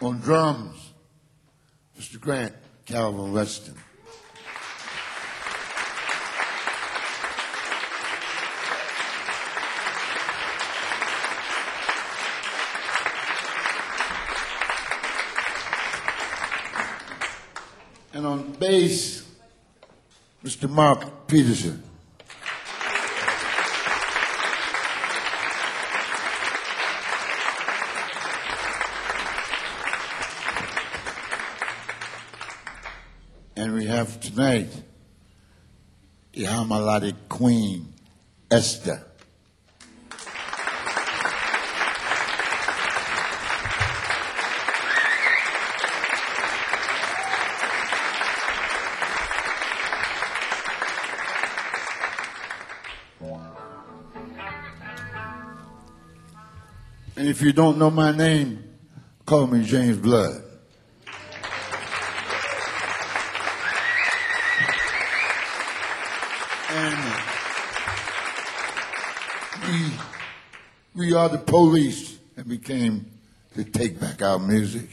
On drums, Mr. Grant Calvin Weston. And on bass, Mr. Mark Peterson. And we have tonight the Harmonic Queen, Esther. And if you don't know my name, call me James Blood. And we are the police, and we came to take back our music.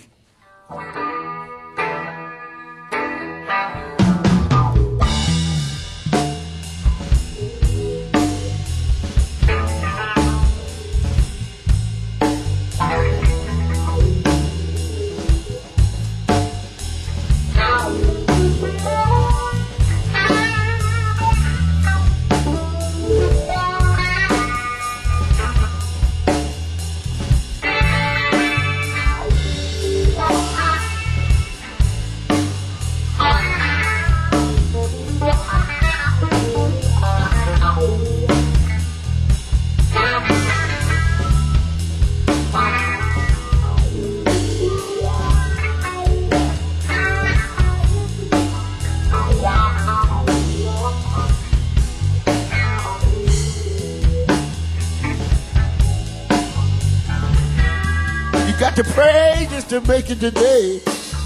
Got to pray just to make it today.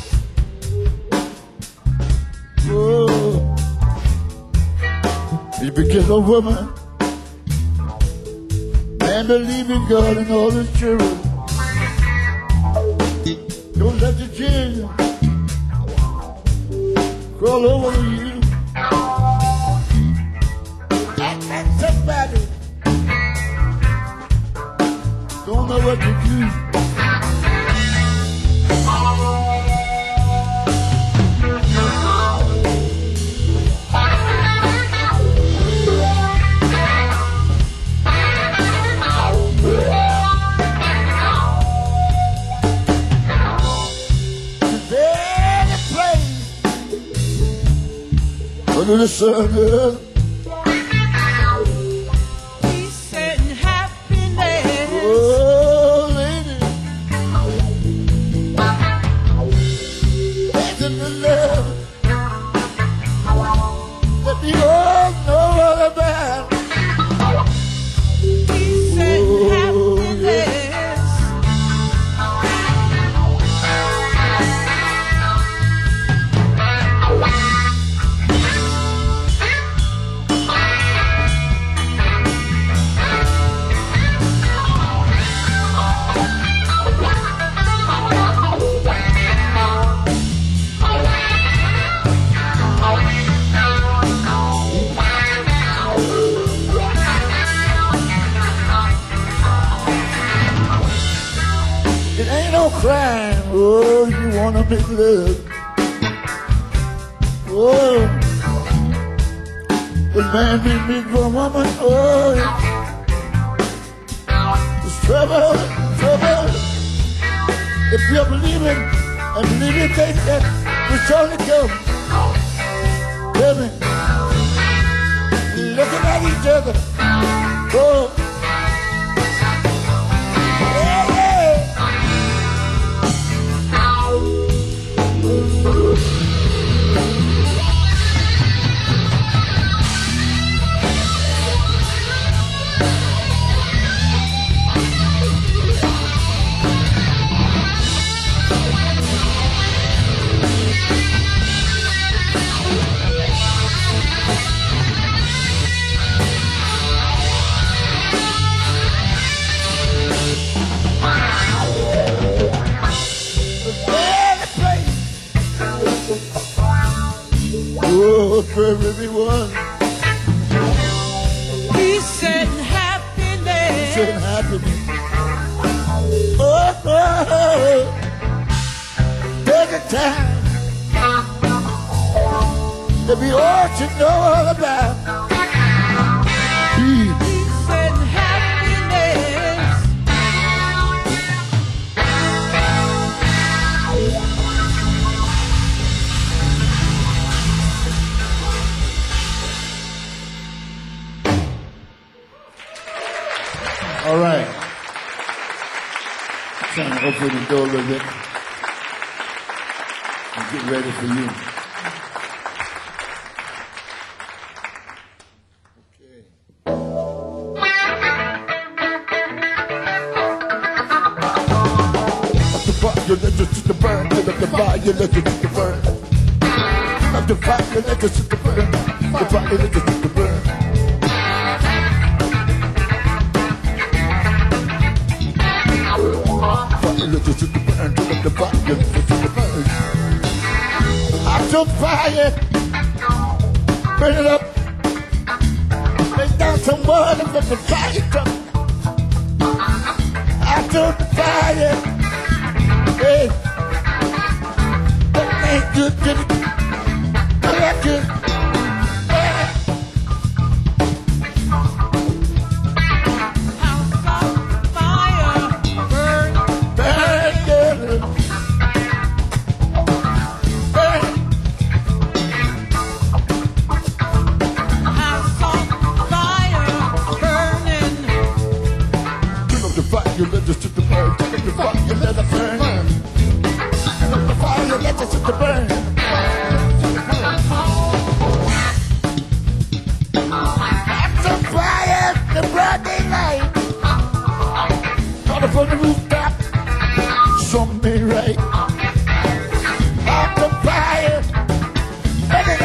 Oh, you became a woman, man believe in God and all his children. Don't let the children crawl over you. Act somebody don't know what to do. Under the sun, peace and happiness. Oh, lady, that's in the love that we all know all about. Peace and happiness. It ain't no crime, oh, you wanna make love. Oh, the man be me for a woman, oh, it's trouble, trouble. If you're believing and believing things that will surely come, tell me, looking at each other, oh, for everyone. Peace and happiness. Peace and happiness. Oh, oh, oh. Take a time to be all you know all about. Peace. Peace and happiness. All right. Trying to open the door a little bit and get ready for you. Okay. Up the fire, let us just the burn. Up the fire, let us just the burn. Up the fire, let us just the burn. The fire, let us just the burn. Out of fire, burn it up, lay down some water from the fire truck. Out of the fire, hey, that ain't good, good, that good. You let us sit the burn, take the fire, you let us burn. Let the fire, you let us sit the burn. That's a fire, the broad daylight. Caught up on the rooftop, some me right. That's a fire, burn it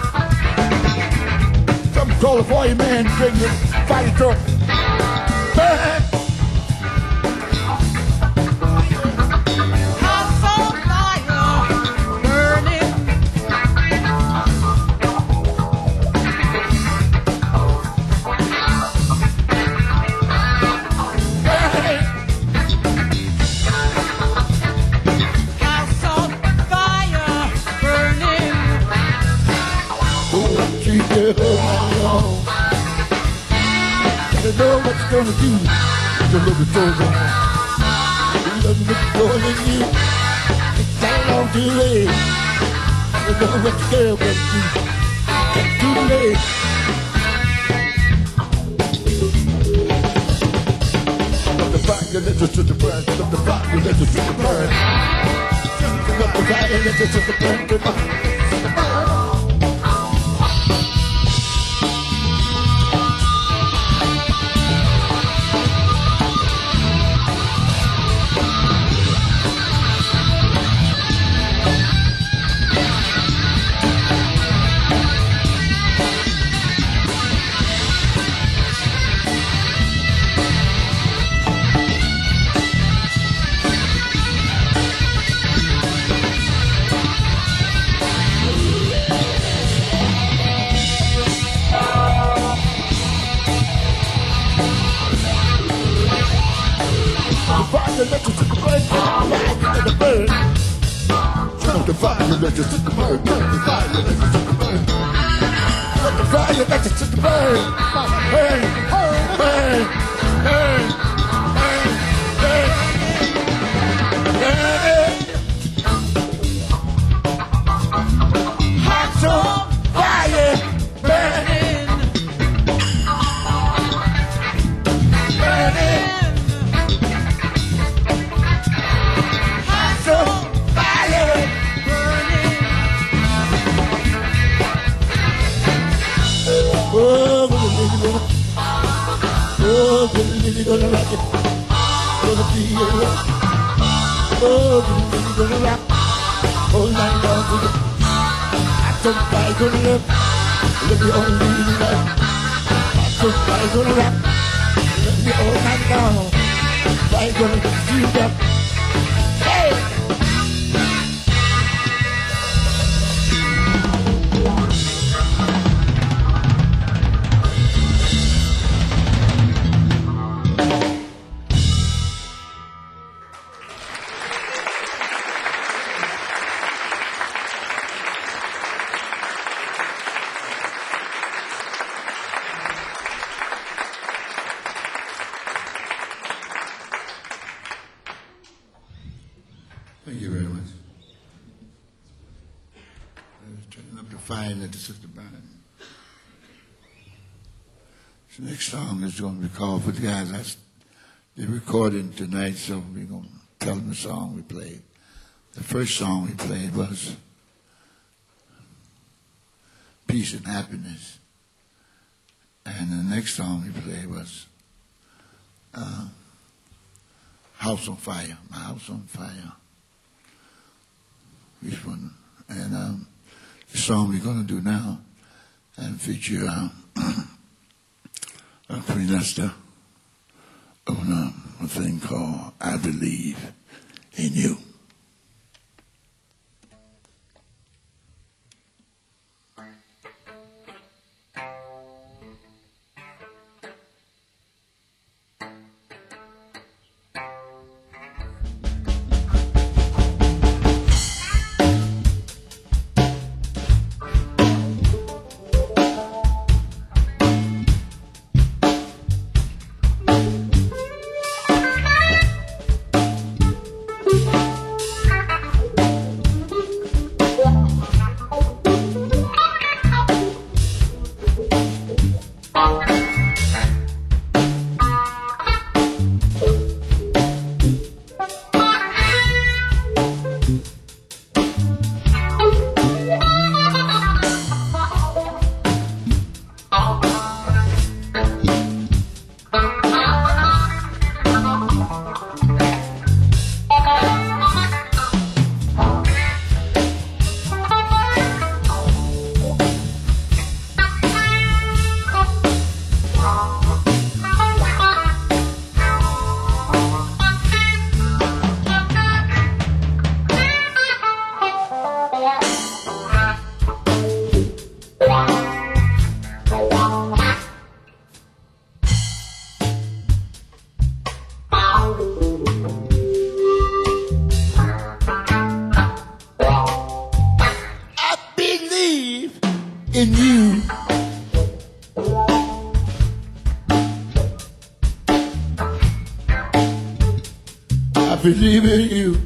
up. Some call a boy man, bring the fire truck. Burn. I know what you're gonna do. You look at those on. You love me more than you. It's that long too late. You know what the girl gonna do. It's too late. Love the fire, let us sit the burn. Love the fire, let us sit the burn. Love the fire, let us sit the burn. Let us sit the burn, let the burn. Turn up the fire, let us sit the burn. Turn up the fire, let us sit the burn. Turn up the fire, let us sit the burn. Burn, burn, burn, burn, burn, burn. Hearts on fire, burning, burning. Oh, we're gonna rock it. Gonna be a rock. Oh, we're gonna rock all night long. I don't buy gonna love. Let me only love. I don't buy gonna rock. Let me all night long. Buy gonna feel up. Hey! Thank you very much. I was turning up the fire that the Sister Brown. The next song is going to be called for the guys. They're recording tonight, so we're going to tell them the song we played. The first song we played was Peace and Happiness. And the next song we played was House on Fire, My House on Fire. Which one? And the song we're going to do now and feature Queen Esther on a thing called I Believe in You. In you. I believe in you.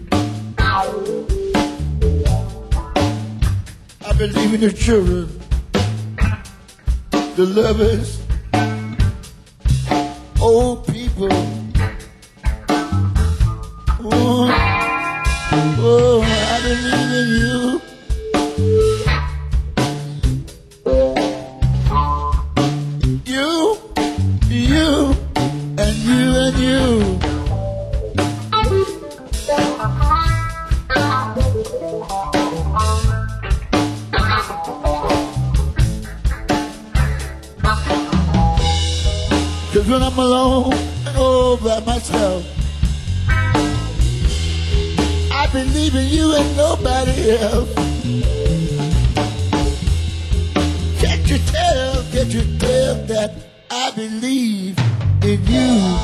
I believe in the children, the lovers, old people. Oh, I believe in you. Cause when I'm alone and all by myself, I believe in you and nobody else. Can't you tell that I believe in you?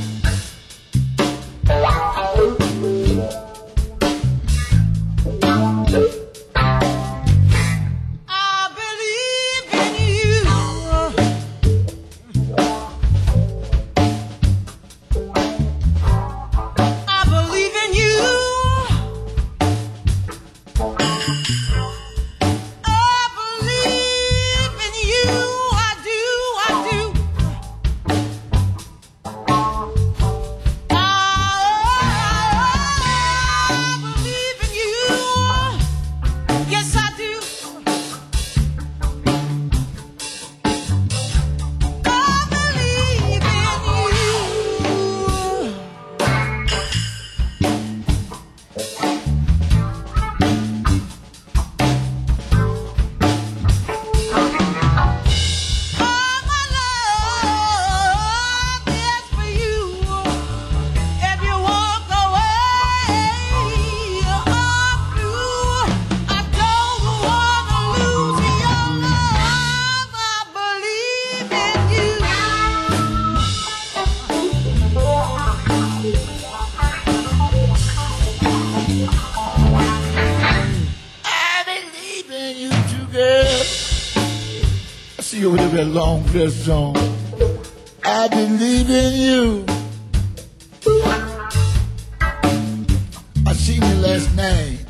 See over there, that long dress song. I believe in you. I seen you last last name.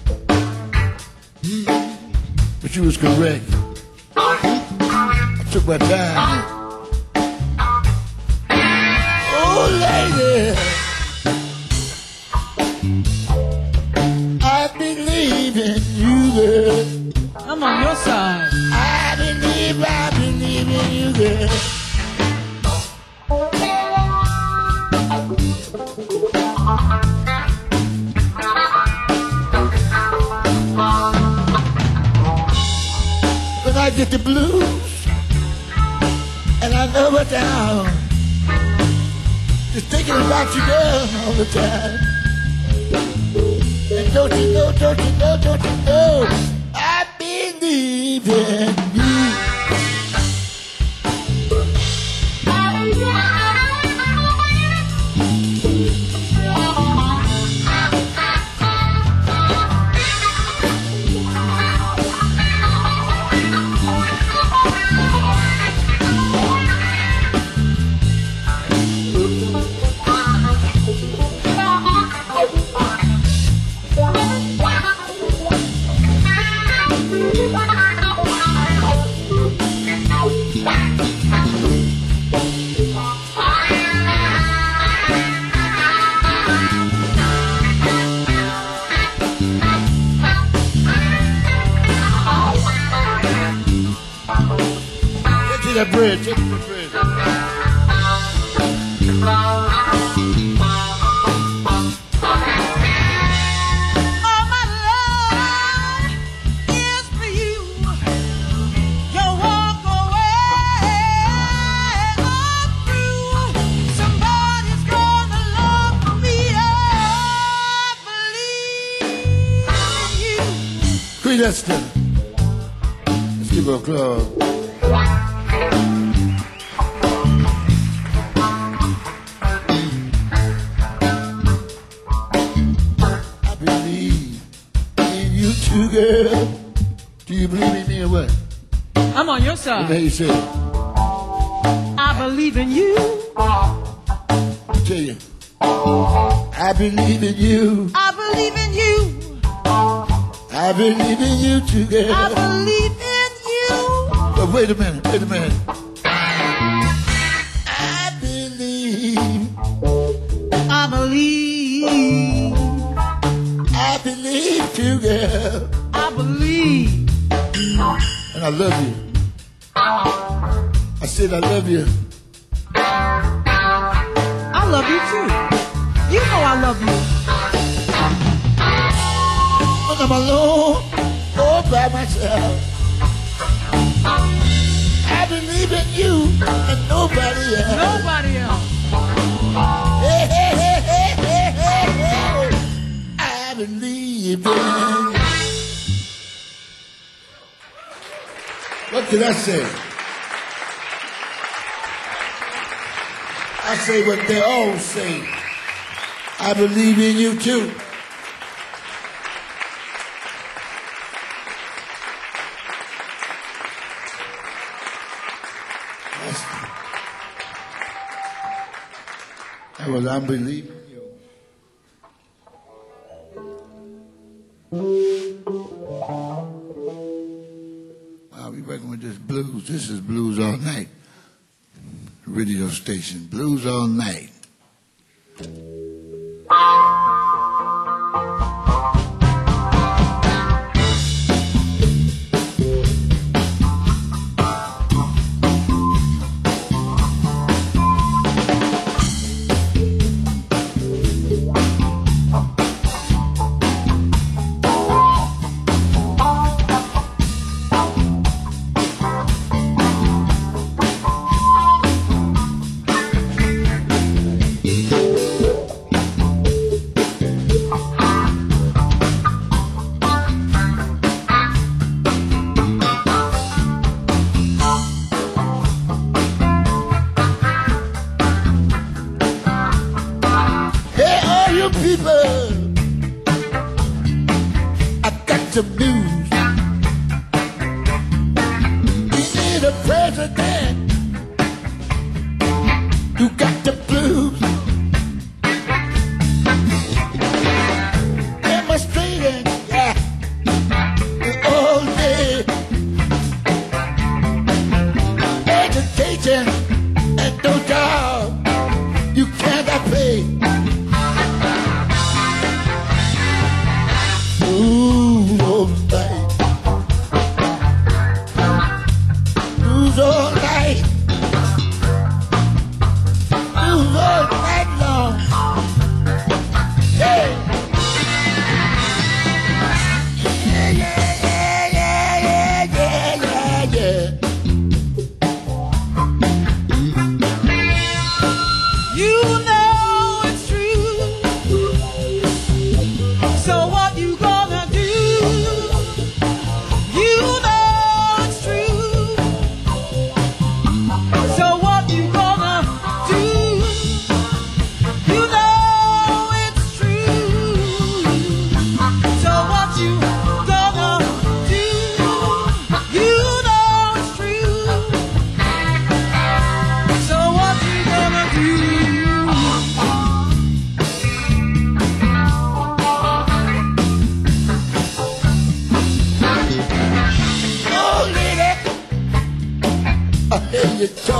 But you was correct. I took my time. Oh, lady, I believe in you, girl. I'm on your side. I believe in you, girl. When I get the blues, and I know we're down, just thinking about you, girl, all the time. And don't you know, I believe in you. That bridge, take the bridge. All my love is for you. Your walk away all through. Somebody's gonna love me. I believe in you. Queen Esther. Let's give her a club. Girl, do you believe in me or what? I'm on your What side. the hell you say? I believe in you. I tell you, I believe in you. I believe in you. I believe in you too, girl. I believe in you. But wait a minute. I believe. I believe too, girl. I believe. And I love you. I said I love you. I love you too. You know I love you. When I'm alone, all by myself, I believe in you and nobody else. Nobody else. Hey, hey, hey, hey, hey, hey, hey. I believe in. What can I say? I say what they all say. I believe in you too. That was unbelievable. Wow, we working with this blues. This is Blues All Night. Radio station. Blues All Night.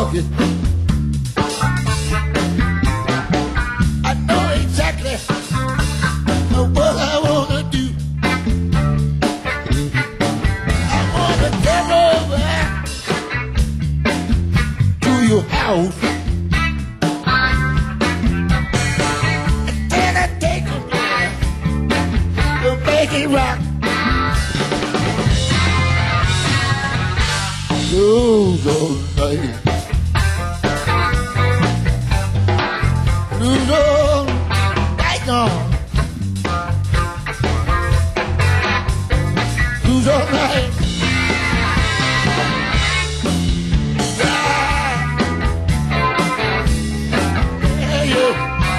walking. I know exactly what I wanna do. I wanna come over to your house. And then I take you there to make it rock. Blues all night. Blues all night long. Blues all night. Yeah, yeah.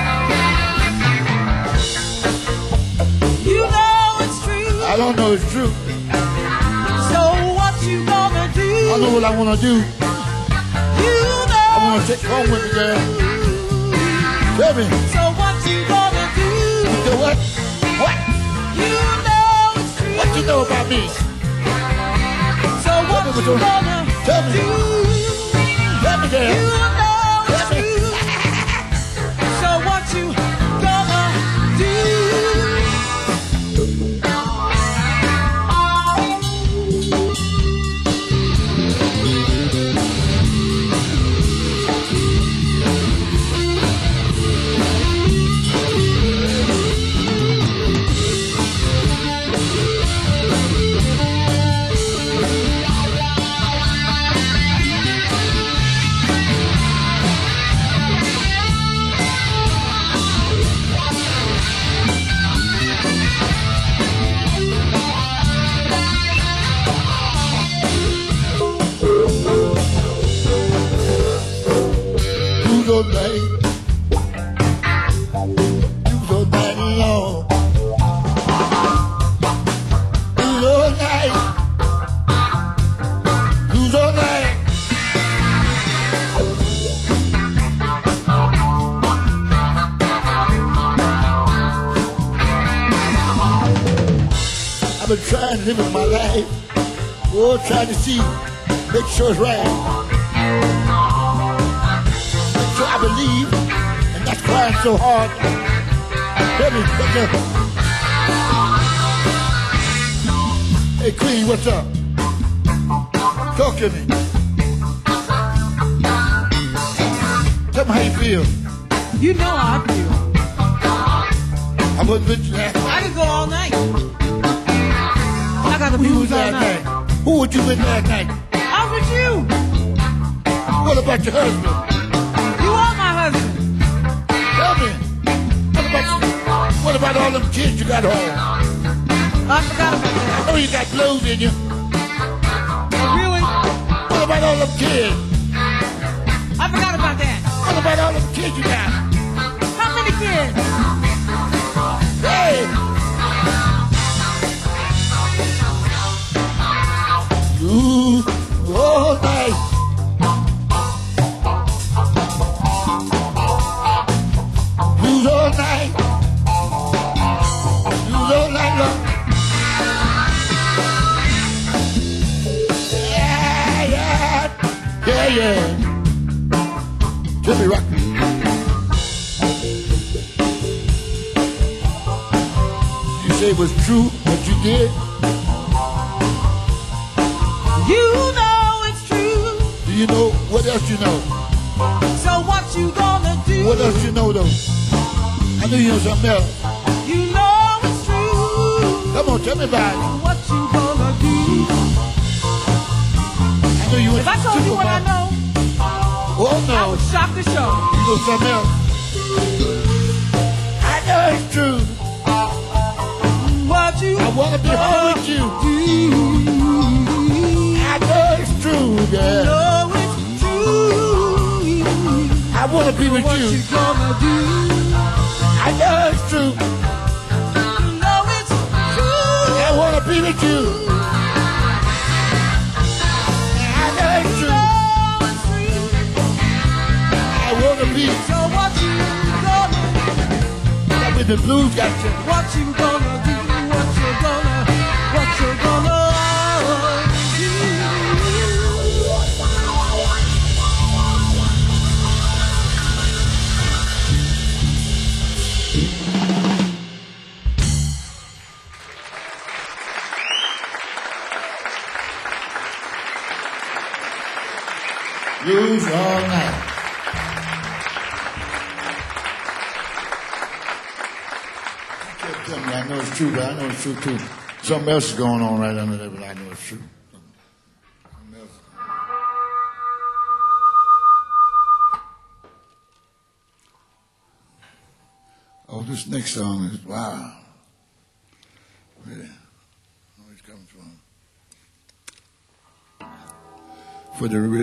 You know it's true. I don't know it's true. So what you gonna do? I know what I wanna do. You know I wanna take you home with me, girl. Tell me. So what you gonna do? You know what? What? You know it's true. What you know about me? So what Tell me, you gonna tell me. do? Tell me, You girl. know it's Tell me. true. So what you gonna do? Blues all night. Blues all night long. Blues all night. Blues all night. I've been trying to live my life. Oh, trying to see, make sure it's right. So I believe, and that's trying so hard. Tell me, what's up? Hey, Queen, what's up? Talk to me. Tell me how you feel. You know how I feel. I wasn't with you last night. I could go all night. I got the Who you blues was all last night. night? Who was you with last night? I was with you. What about your husband? You are my husband. Tell me. What about all them kids you got home? I forgot about that. I know you got blues in you. Really? What about all them kids? I forgot about that. What about all them kids you got? How many kids? Hey! Blues all night. Blues all night. Blues all night long. Yeah, yeah. Yeah, yeah. Jimmy Rock. You say it was true what you did? You know it's true. Do you know what else you know? So what you gonna do? What else you know though? I know you know something else. You know it's true. Come on, tell me about it. What you gonna do? I know you went If I to told you what I supermarket. know, Oh I no, would shock the show. you know something else. I know it's true. What you I wanna be home with you. do? I know it's true, girl. Know it's true. I wanna be with What you. you gonna do? I know it's true. Know it's true. I wanna be with you. I know it's true. Know it's true. I wanna be. So what you gonna? That with the blues got you. What you gonna do? What you gonna? What you gonna do? blues all night. You can't tell me I know it's true, but I know it's true too. Something else is going on right under there, but I know it's true. Something else. Oh, this next song is wow. Really? Where it's coming from? For the we're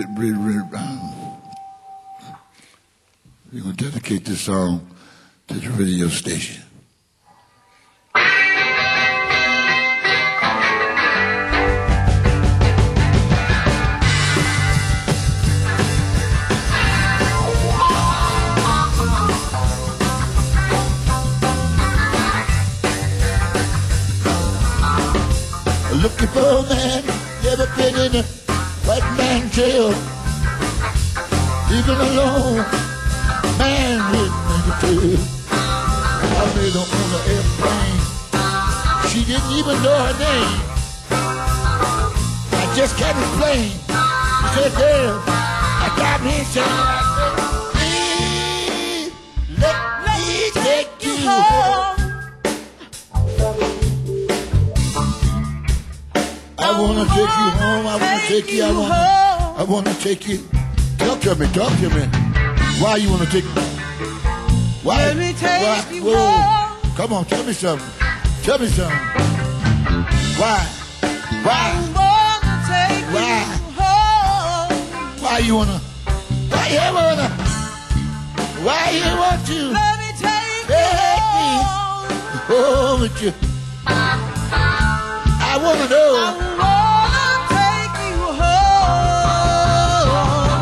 gonna dedicate this song to the radio station. Looking for a man, never been in a white man jail. Even alone, man with the tail. I made her on an airplane. She didn't even know her name. I just can't explain. She said, girl, I got me saying, please, let me take you home. I wanna take you home, I wanna take you, I wanna take you. Talk to me. Why you wanna take me? Why? Let me take you Whoa. home. Come on, tell me something. Why? I wanna take Why? you home. Why you want to? Let me take you home. Home with you. I wanna know. I wanna take you home.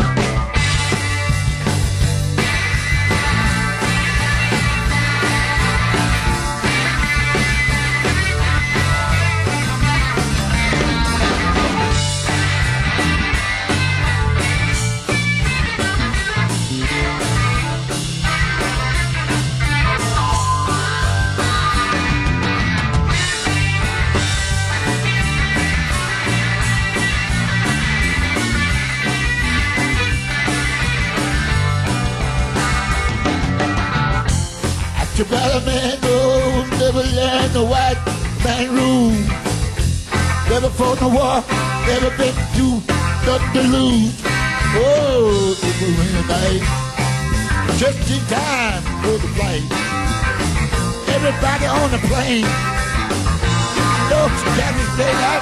You better man go, never learn the white man rule. Never fought no war, never been through nothing to lose. Oh, it was in the night, just in time for the flight. Everybody on the plane, don't you got me say I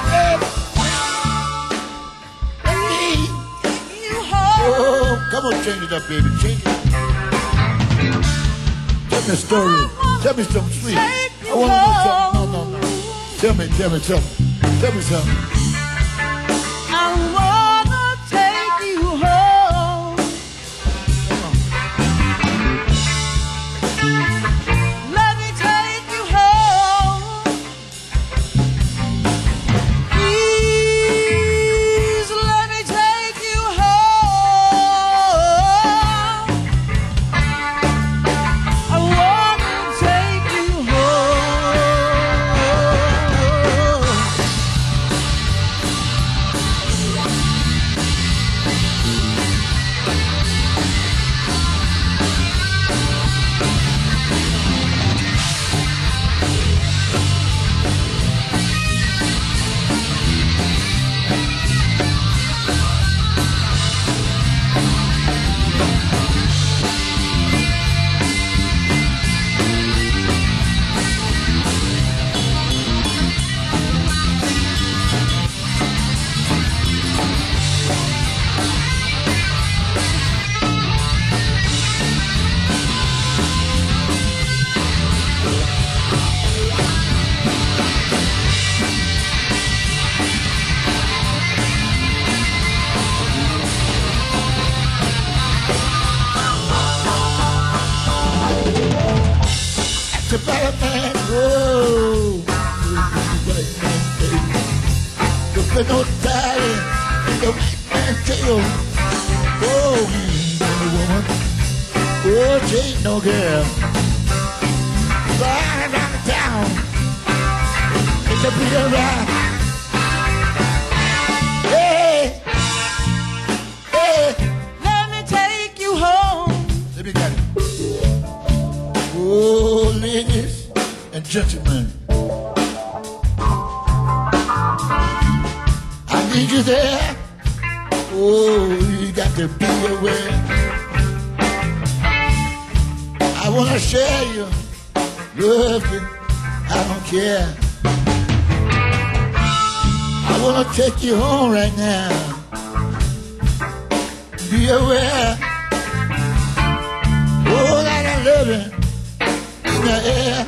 need You home. Oh, come on, change it up, baby, change it up. Tell me a story. Tell me something sweet. I want to know something. No. Tell me something. I wanna take you home. Let me take you home. Please let me take you home. I wanna take you home. The bad man, oh, right man, baby. There's no dying in the white man's jail. Oh, he ain't no woman. Oh, she ain't no girl. Flying around the town, it's a big ride. Hey, hey. ladies and gentlemen, I need you there. Oh, you got to be aware. I want to share you, love you, I don't care. I want to take you home right now. Be aware. Oh, that I love you in the air.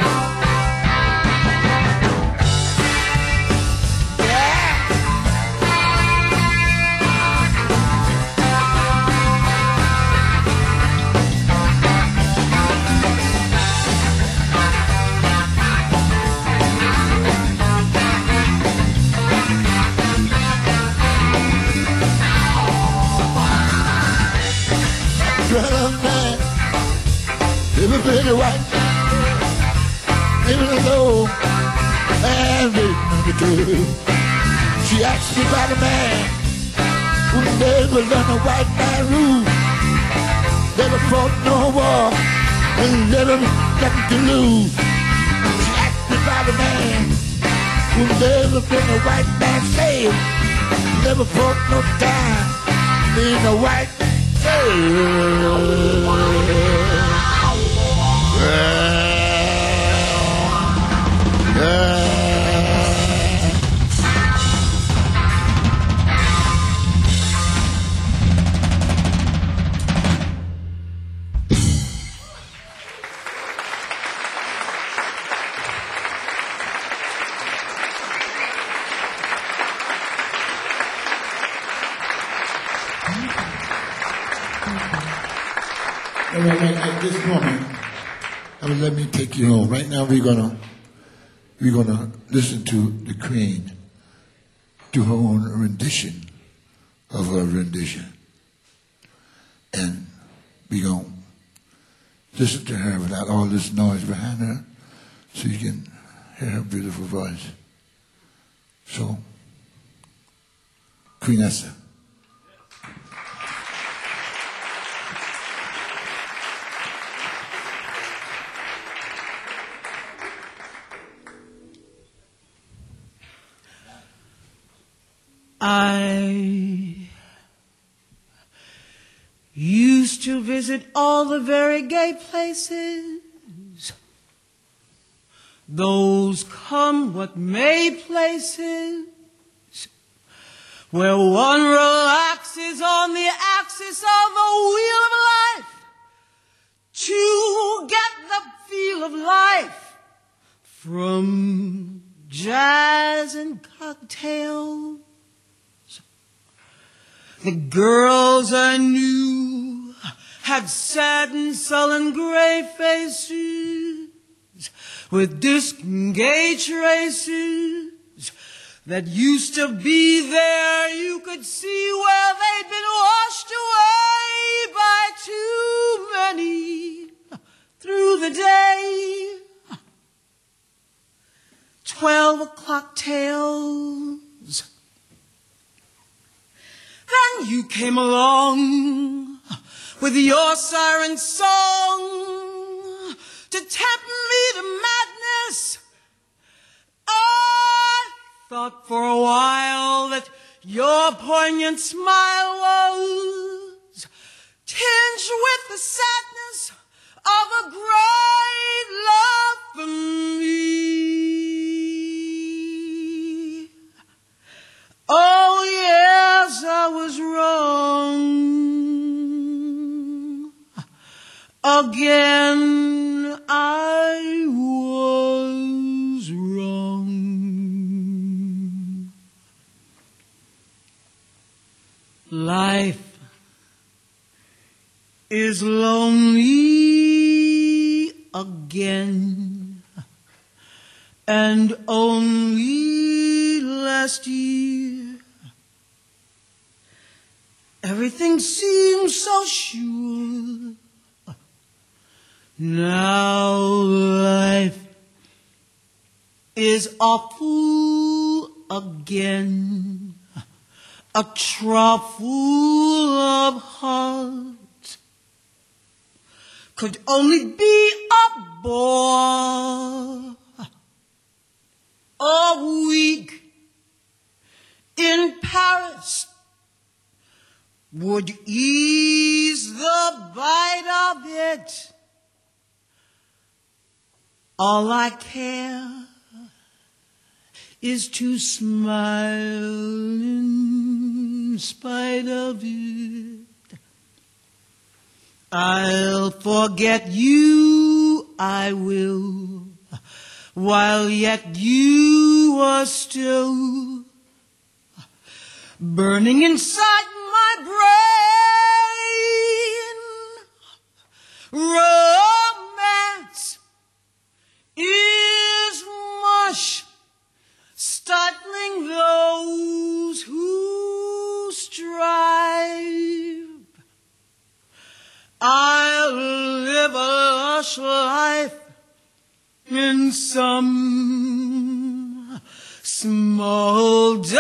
Brother man, never been a white man, living alone, and number two. She asked me about a man who never learned a white man rule, never fought no war, and never nothing to lose. She asked me about a man who never been a white man slave, never fought no time, being a white man. At this moment, let me take you home. Right now, we're gonna listen to the Queen do her own rendition of her rendition, and we're gonna listen to her without all this noise behind her, so you can hear her beautiful voice. So, Queen Esther. I used to visit all the very gay places, those come what may places, where one relaxes on the axis of the wheel of life to get the feel of life from jazz and cocktails. The girls I knew had sad and sullen gray faces with disengaged traces that used to be there. You could see where they'd been washed away by too many through the day. 12 o'clock tales. Then you came along with your siren song to tempt me to madness. I thought for a while that your poignant smile was tinged with the sadness of a great love for me. Oh yes, I was wrong. Again, I was wrong. Life is lonely again, and only last year everything seems so sure. Now life is awful again, a trough full of hearts could only be a bore. would ease the bite of it. All I care is to smile in spite of it. I'll forget you, I will, while yet you are still burning inside my brain. Romance is mush, startling those who strive. I'll live a lush life in some small dive,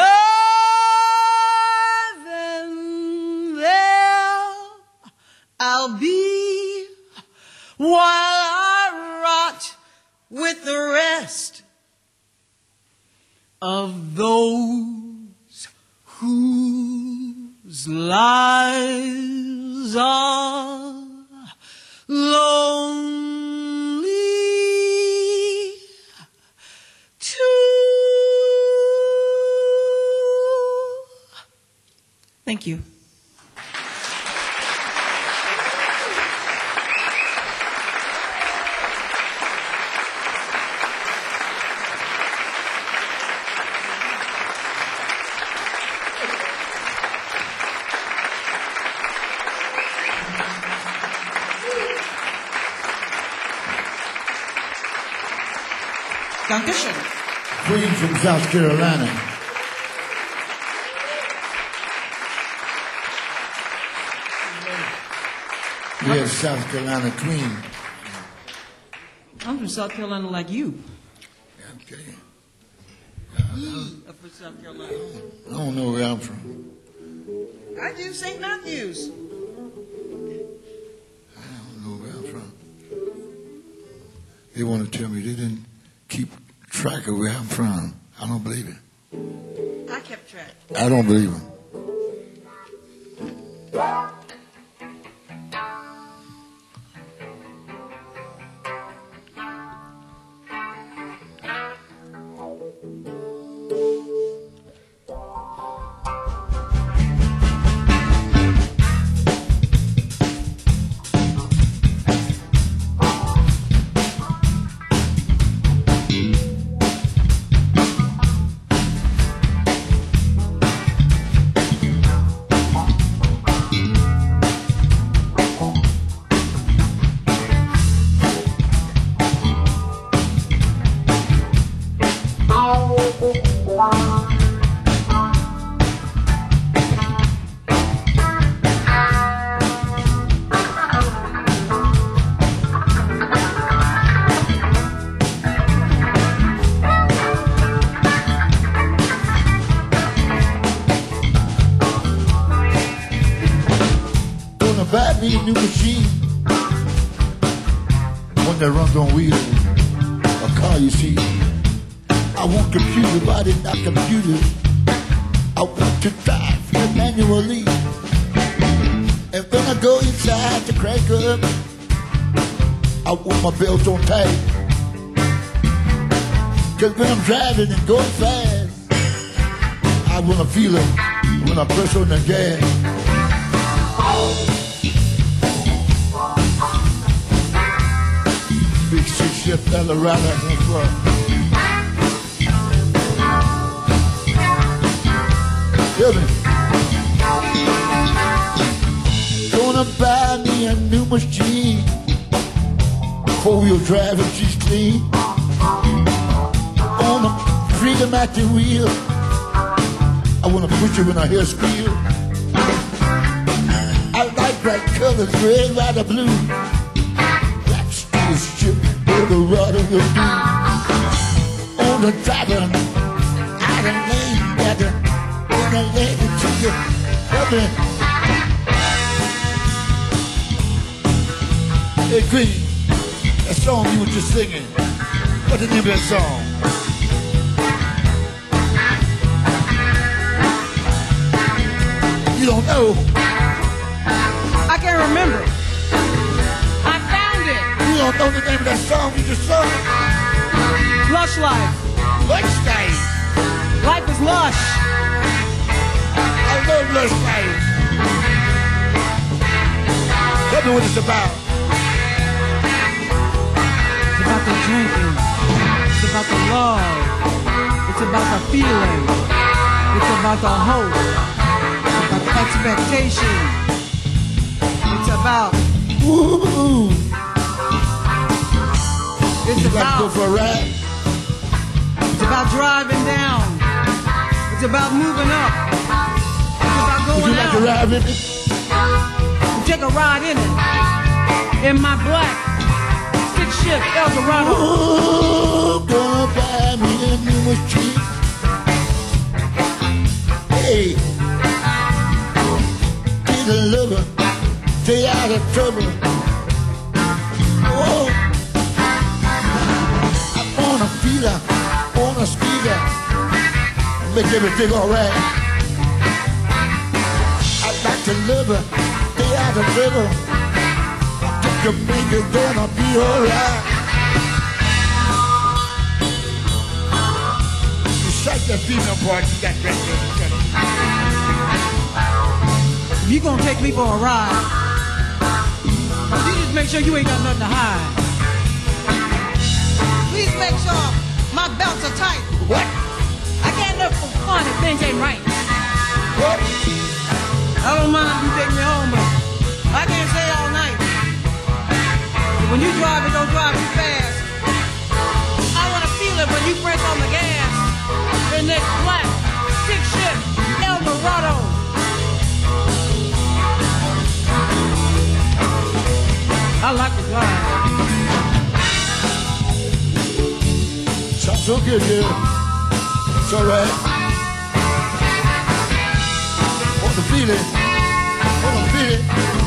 and there I'll be while I rot with the rest of those whose lives are lonely too. Thank you. Dankeschön. Queen from South Carolina. Yes, South Carolina Queen. I'm from South Carolina like you. Okay. I'm from South Carolina. I don't know where I'm from. I do, St. Matthews. I don't know where I'm from. They want to tell me they didn't keep track of where I'm from. I don't believe it. I kept track. I don't believe them. Buy me a new machine, one that runs on wheels, a car you see. I want computer body, not computers. I want to drive here manually. And when I go inside to crank up, I want my belt on tight. Cause when I'm driving and going fast, I wanna feel it when I press on the gas. Big six-shift Eldorado in front. Hear me? Gonna buy me a new machine, four-wheel drive and she's clean. On a freedom at the wheel, I wanna push her when I hear squeal. I like bright colors, red, white, or blue. Ship Eldorado will do. On the driver, I done laid better when I laid it to you. Heaven. Hey Queen, that song you were just singing, what's the name of that song? You don't know? can't remember. I found it. You don't know the name of that song you just sung? Lush Life. Lush Life. Life is lush. I love Lush Life. Tell me what it's about. It's about the drinking. It's about the love. It's about the feeling. It's about the hope. It's about the expectation. It's about. Ooh. It's You like to go about. for a ride? It's about driving down. It's about moving up. It's about Would going you like to out. ride with me? Take a ride in it. In my black six-shift Eldorado. Oh, gonna buy me a new machine. Hey, get a lover, stay out of trouble. Oh, I wanna feel her, wanna speed her, make everything alright. I'd like to love her, stay out of trouble. To make it gonna be alright. You shut the female part to that right there. If you gonna take me for a ride, you just make sure you ain't got nothing to hide. Please make sure my belts are tight. What? I can't look for fun if things ain't right. What? I don't mind if you take me home, but I can't stay all night. When you drive it, don't drive too fast. I wanna feel it when you press on the gas. In this black six-shift Eldorado. I like to drive. Sounds so good, dude. It's alright. Want to feel it. Want to feel it.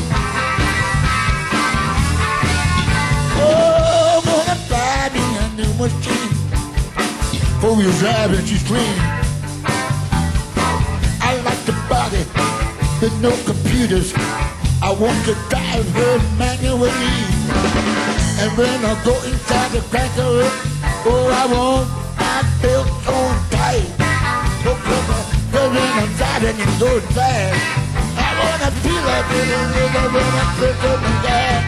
Oh, gonna buy me a new machine. 4-wheel drive and she's clean. I like the body with no computers. I want to drive her manually. And when I go inside the crack of it, oh, I want my belt on tight. So when I'm driving and going fast, I wanna feel like it a little when I press on the gas.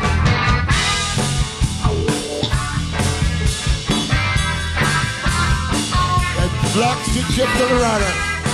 Black six-shift Eldorado.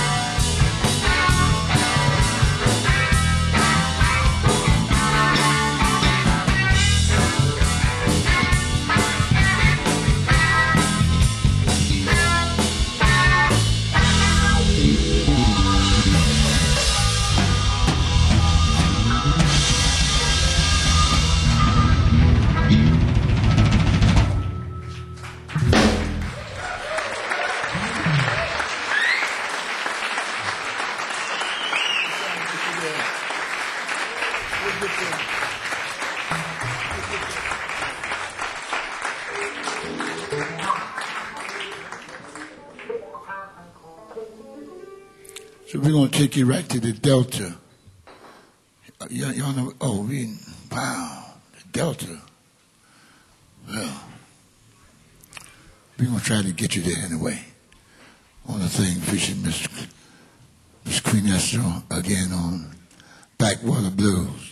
So we're going to take you right to the Delta. Y'all know, wow, the Delta. Well, we're going to try to get you there anyway. On the thing, fishing Miss Queen Esther again on Backwater Blues.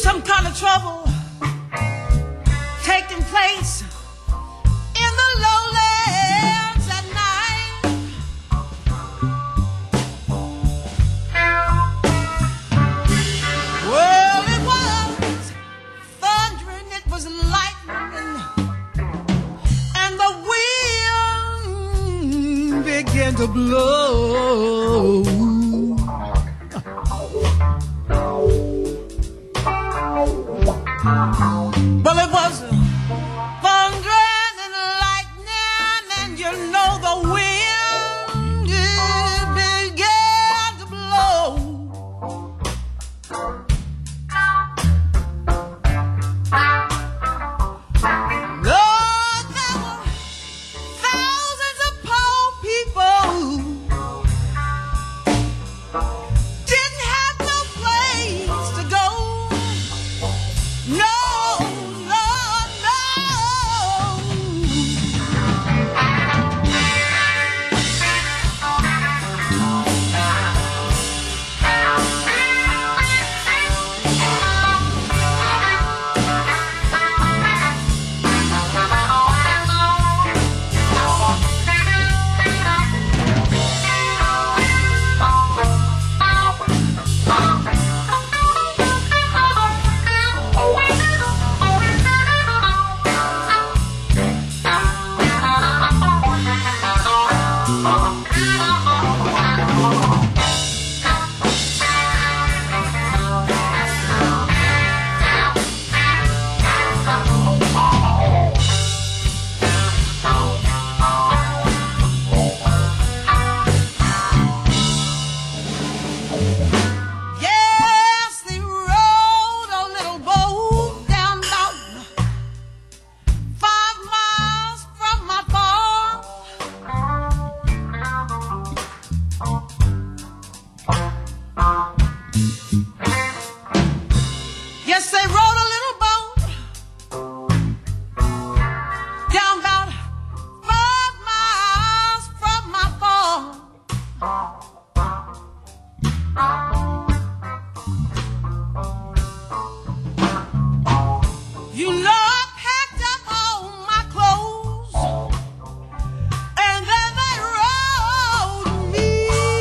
some kind of trouble taking place in the lowlands at night. Well, it was thundering, it was lightning, and the wind began to blow. Well, it was thundering and lightning, and you know the wind it began to blow. Lord, there were thousands of poor people who didn't have no place to go. No, no, no. Yes, they rowed a little boat down about 5 miles from my farm. Yes, they rowed a little boat down about 5 miles from my farm. You know I packed up all my clothes, and then they rowed me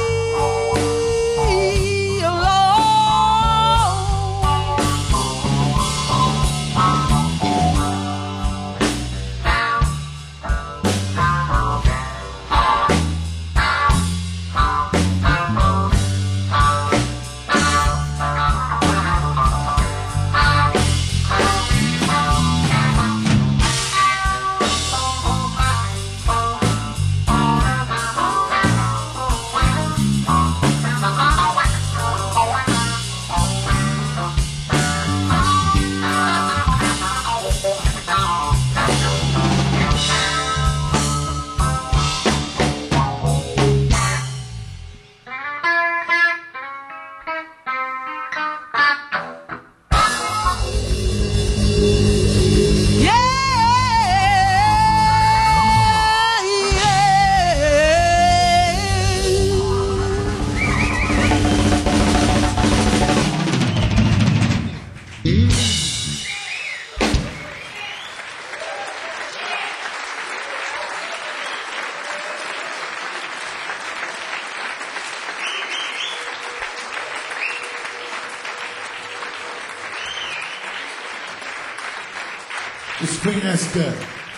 Let's bring that stuff.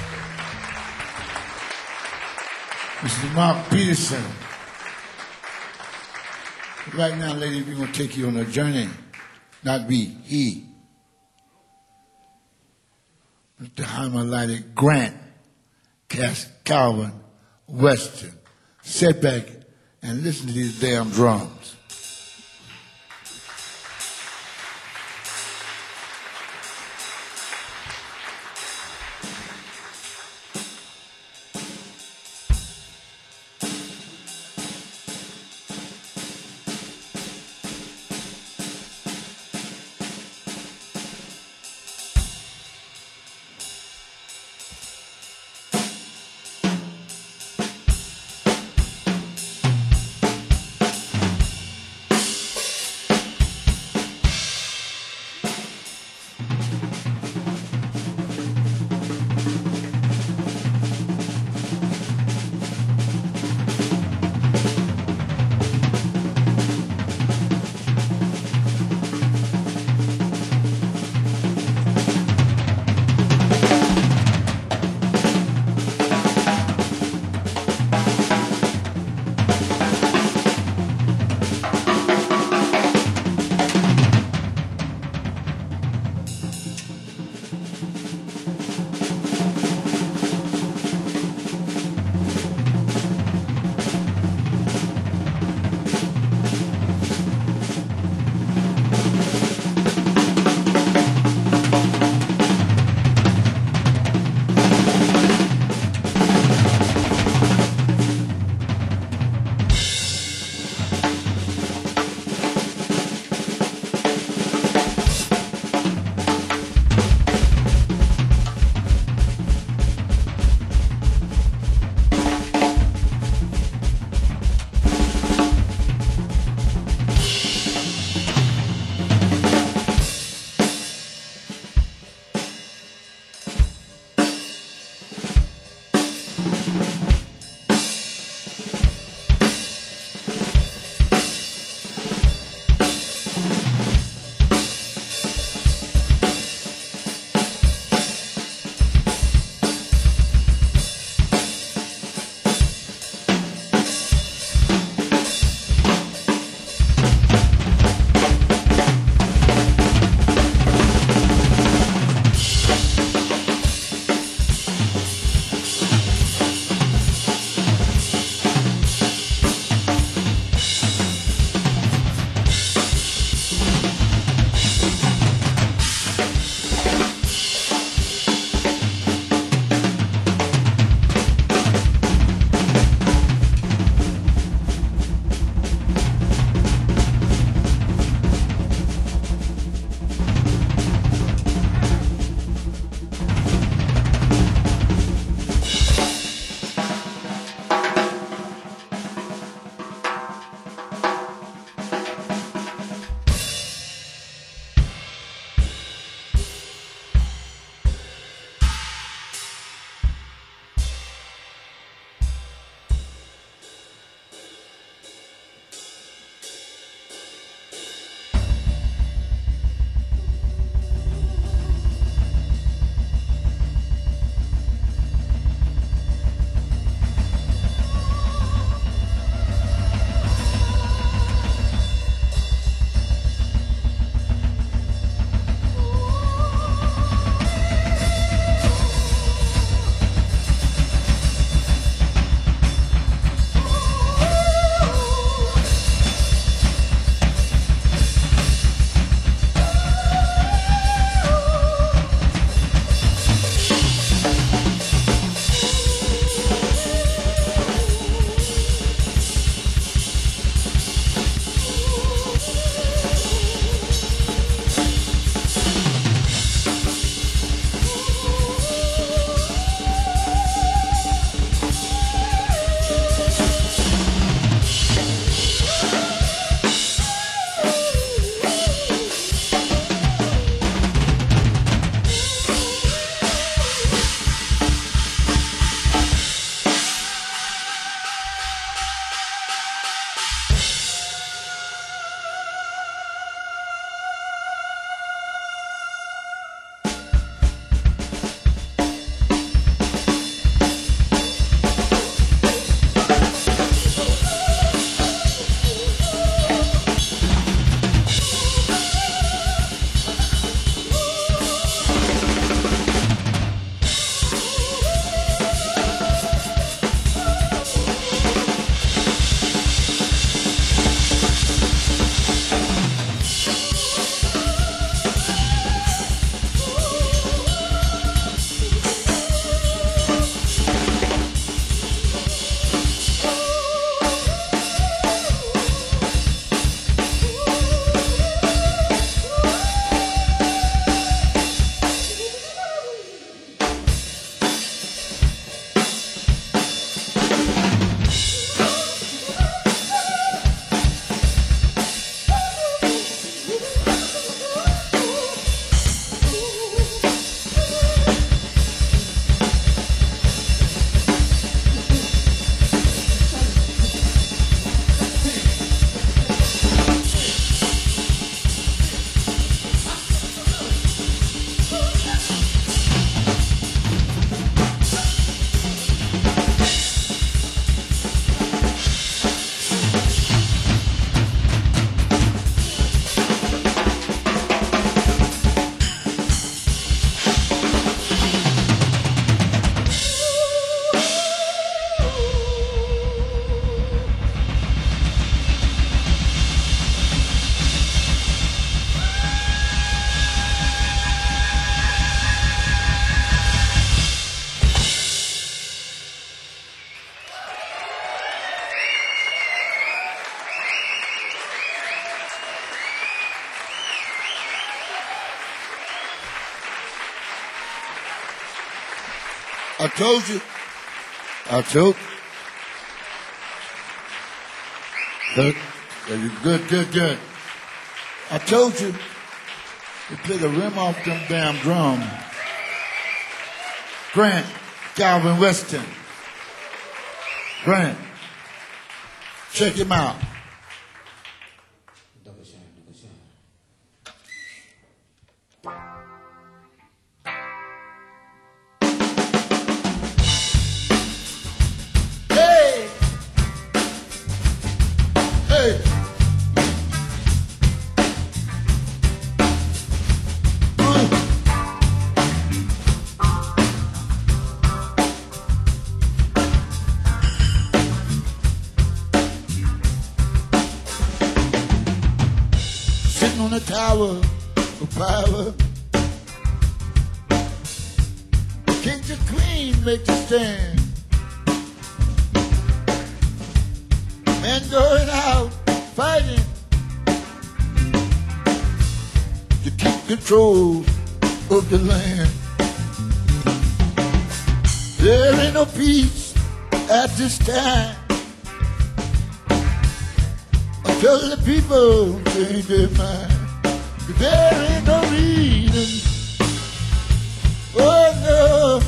Mr. Mark Peterson. Right now, ladies, we're going to take you on a journey. Not we, he. Mr. Hymalite Grant, Calvin, Western. Sit back and listen to these damn drums. I told you. I told you. Good. I told you to play the rim off them damn drums. Grant, Calvin Weston. Grant, check him out. Sitting on a tower of power, kings and queens make the stand. Men going out fighting to keep control of the land. There ain't no peace at this time until the people change their mind. There ain't no reason, oh no,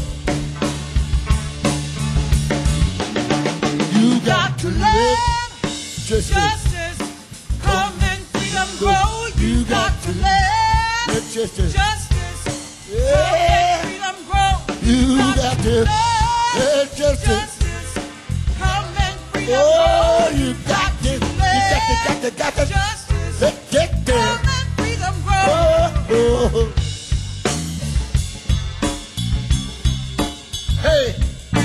you got to live. Justice, come and freedom grow. You got to live. Justice, come and freedom grow. You got to live. Justice, come and freedom grow. Oh, you got to live. Justice, come and freedom grow. Hey.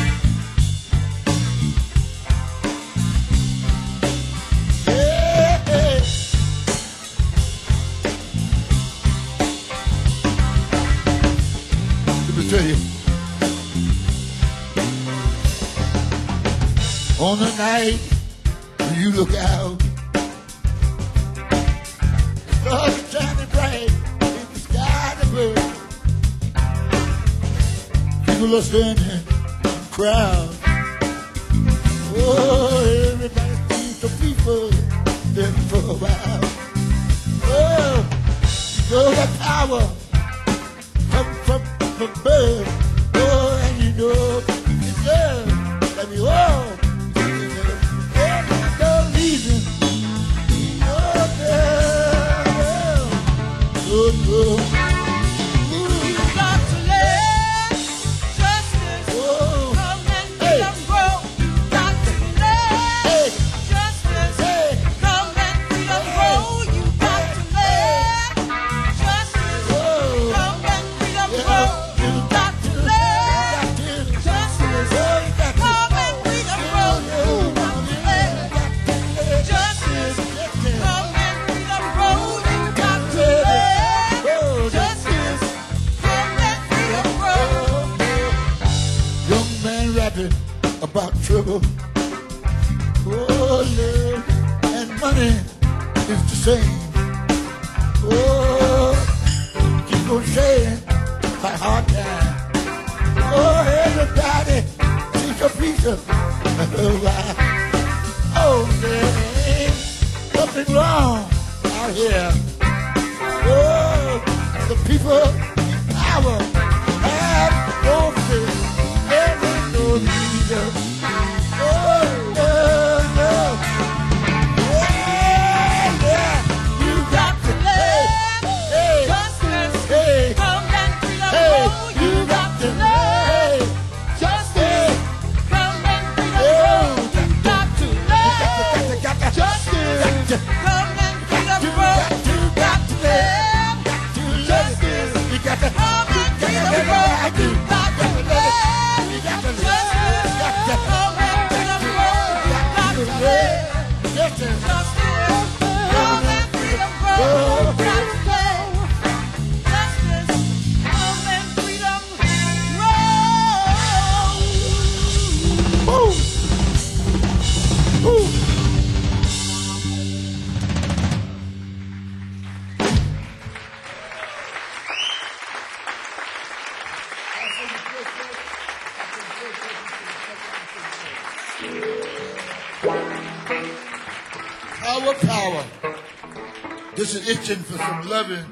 Tell you, on the night when you look out, the stars are shining bright in the sky above. People are standing in crowds. Oh, everybody sees the people there for a while. Oh, you know that power comes from above. Oh, and you know it's love that we all deserve. There's no reason. Oh, no. Oh, no. You got to live. Justice. Oh. Come and freedom grow. You got to live. Justice. Come and freedom grow. You got to live. Justice. Come and freedom grow. About trouble, oh, love and money is the same. Oh, keep on saying my hard time. Oh, everybody take a piece of her life. Oh, there ain't nothing wrong out here. Oh, the people in power have no fear. There ain't no reason. Oh, no, no. Yeah, you got to live. Hey, justice, hey, come and freedom grow. You got to live. Justice, come and freedom grow. You got to live. Justice, come and freedom grow. You got to live. Justice, come and Power. This is itching for some loving.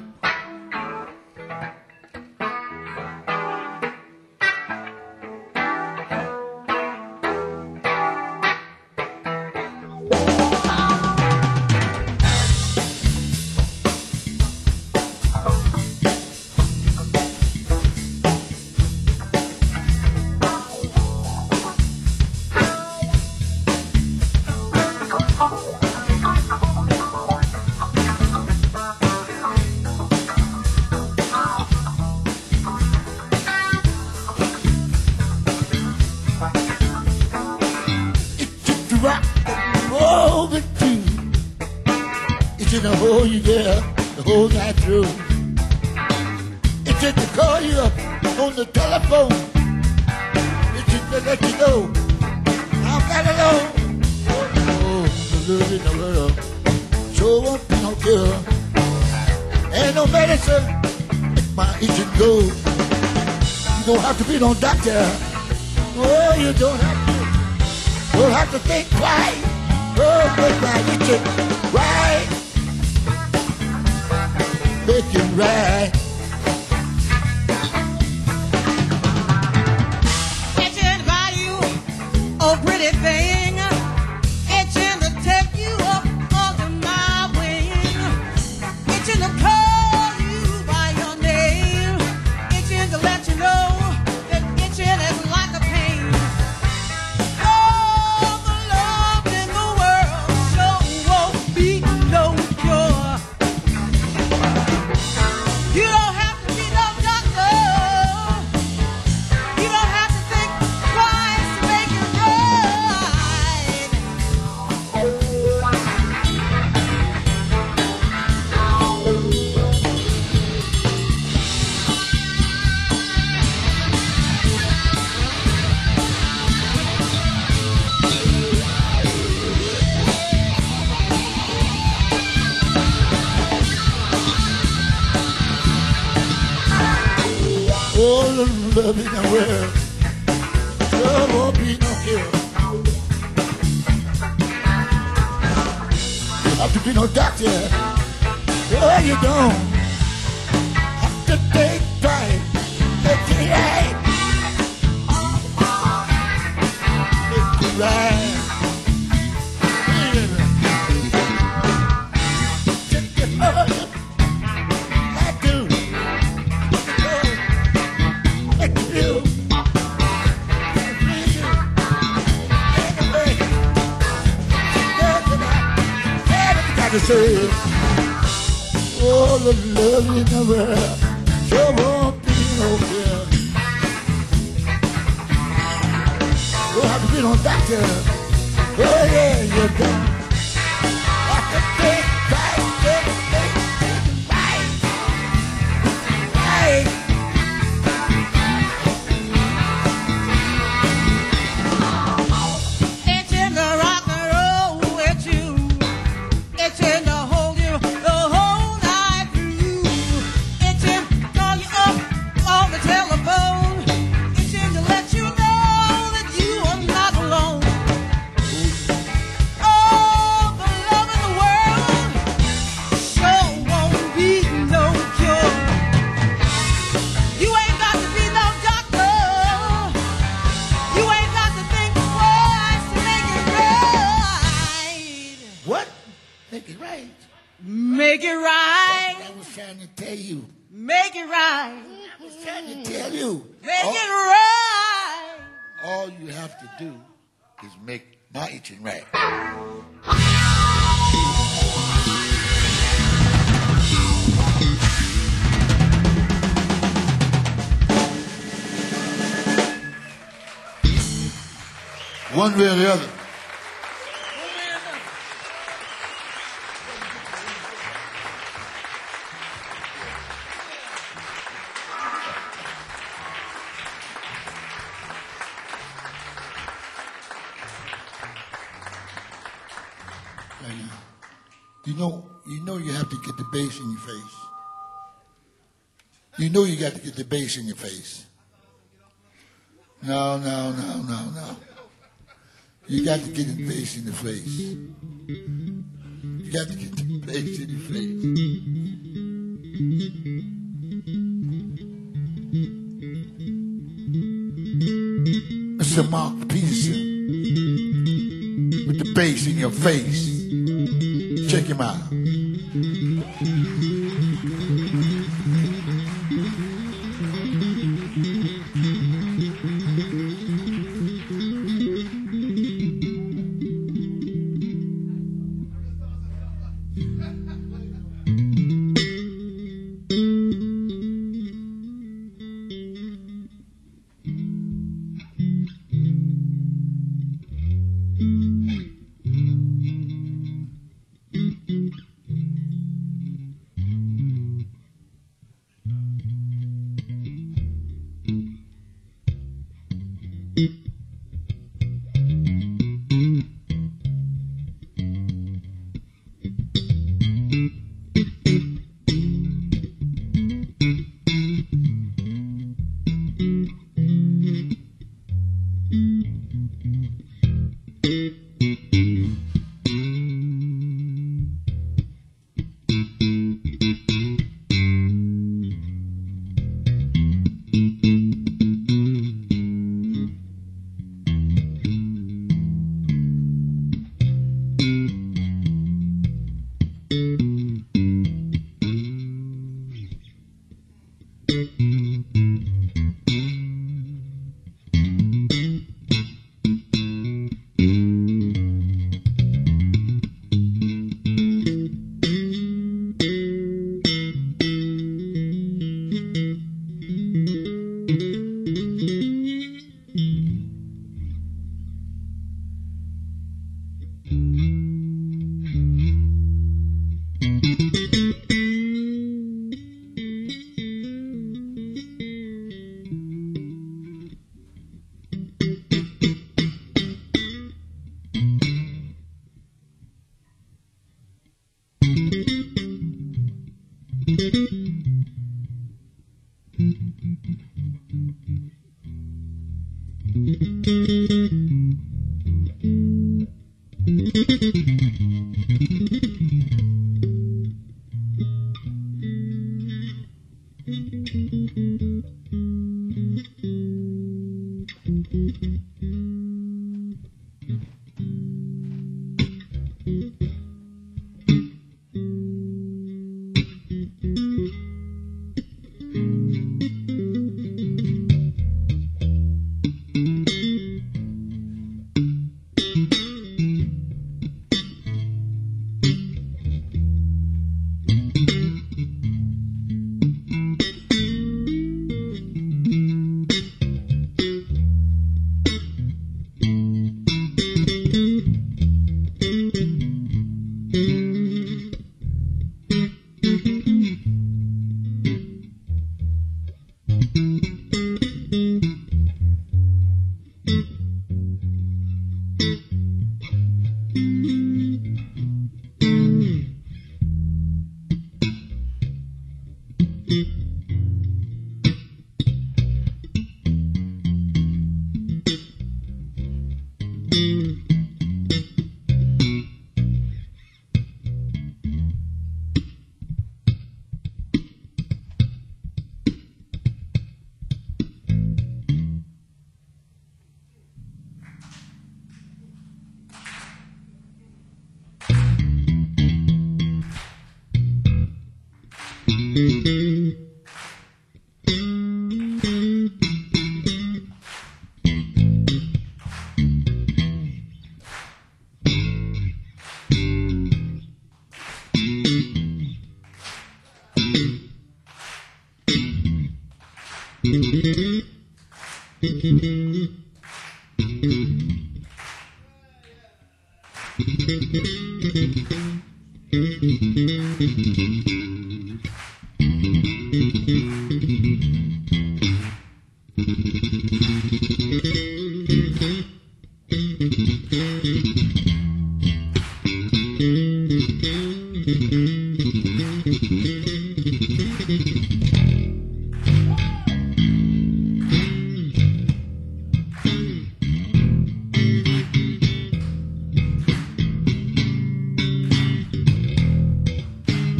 Rock and roll with you. It's in the whole you there, the whole night through. It's in to call you up on the telephone. It's in to let you know I'm not alone. Oh, the love in the world sure won't be no cure. Ain't no medicine make my itching go. You don't have to be no doctor. Oh, you don't have to. You'll have to think twice. Oh, make my itching right. Make it right. Itching by you, oh pretty thing. Itching to take you up under my wing. Itching to call you by your name. Itching to let you know that itching is like a pain. All the love in the world sure won't be no cure. You don't have to be no doctor. You don't have to think twice to make it right. All the love in the world sure won't be no cure. You have to be no doctor. Oh, you don't have to think twice. Make it right. Make it right. Take it hard. I do. Make it feel. To say, all the love in the world sure won't be no good. You'll have to be no doctor. Oh yeah, you don't have to think right, think right, right. Itching to rock and roll with you. Itching to hold you the whole night through. Itching to call you up on the telephone. Itching to let you know that you are not alone. Oh, the love in the world sure won't be no cure. You ain't got to be no doctor. You ain't got to think twice to make it right. What? Make it right. Make it right. I was trying to tell you. Make it right. I was trying to tell you. Make all, it right. all you have to do is make my itching right. One way or the other. You know you have to get the bass in your face. You know you got to get the bass in your face. No. You got to get the bass in the face. You got to get the bass in your face. Mr. Mark Peterson with the bass in your face. Check him out.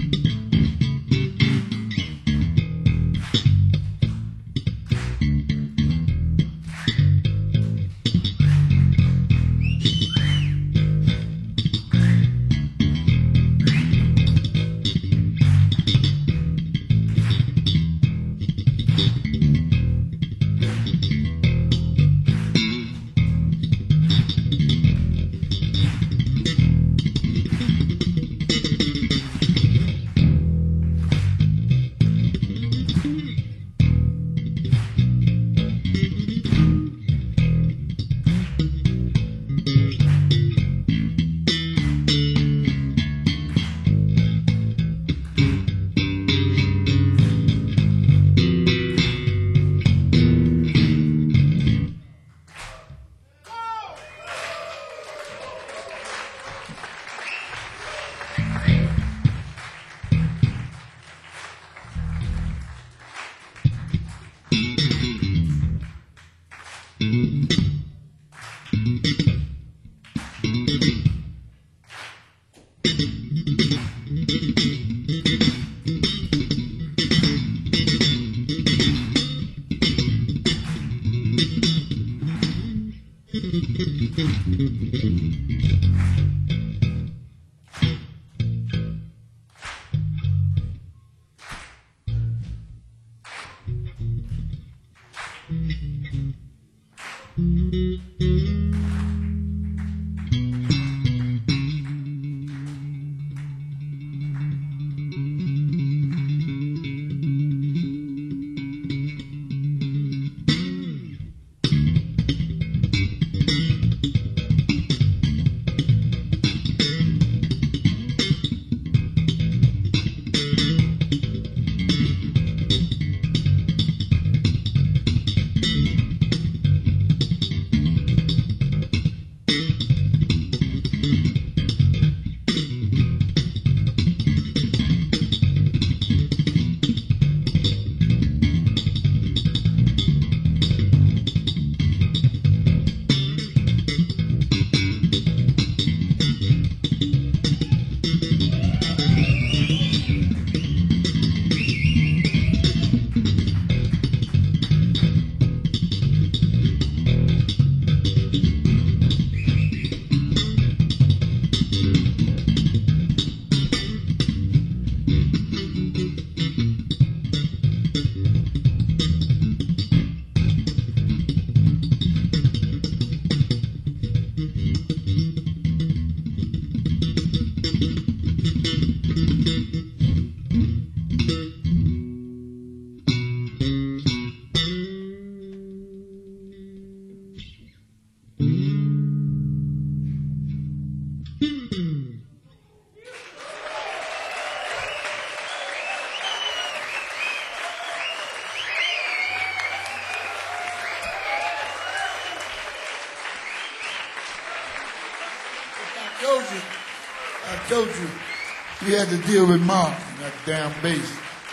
I told you had to deal with Mark and that damn bass.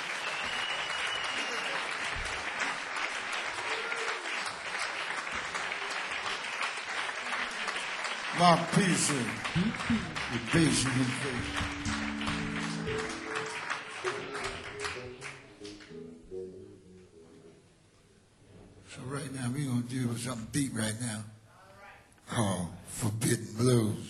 Mark Peterson, the bass in his face. So right now we're gonna deal with something deep right now called Forbidden Blues.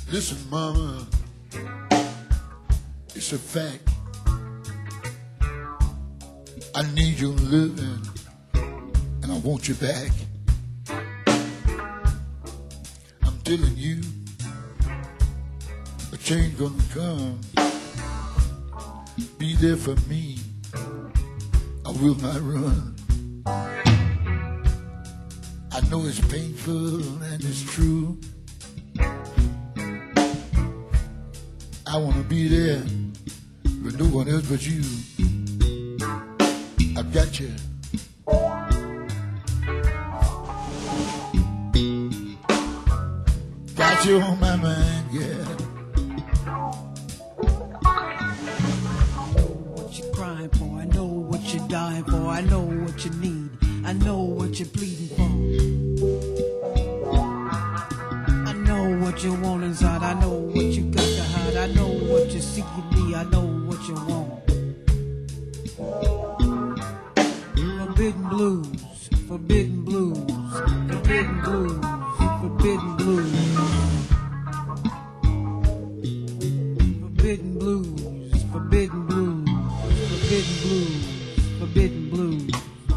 Listen, mama, it's a fact. I need your living, and I want you back. I'm telling you, a change gonna come. Be there for me, I will not run. I know it's painful and it's true. I wanna be there with no one else but you. I got you. Got you on my mind, yeah. What you're crying for, I know what you're dying for, I know what you need, I know what you're pleading for. I know what you want inside, I know what you got to hide, I know what you're seeking me, I know what you want. Forbidden blues, forbidden blues, forbidden blues, forbidden blues. Forbidden blues, forbidden blues, forbidden blues, forbidden blues.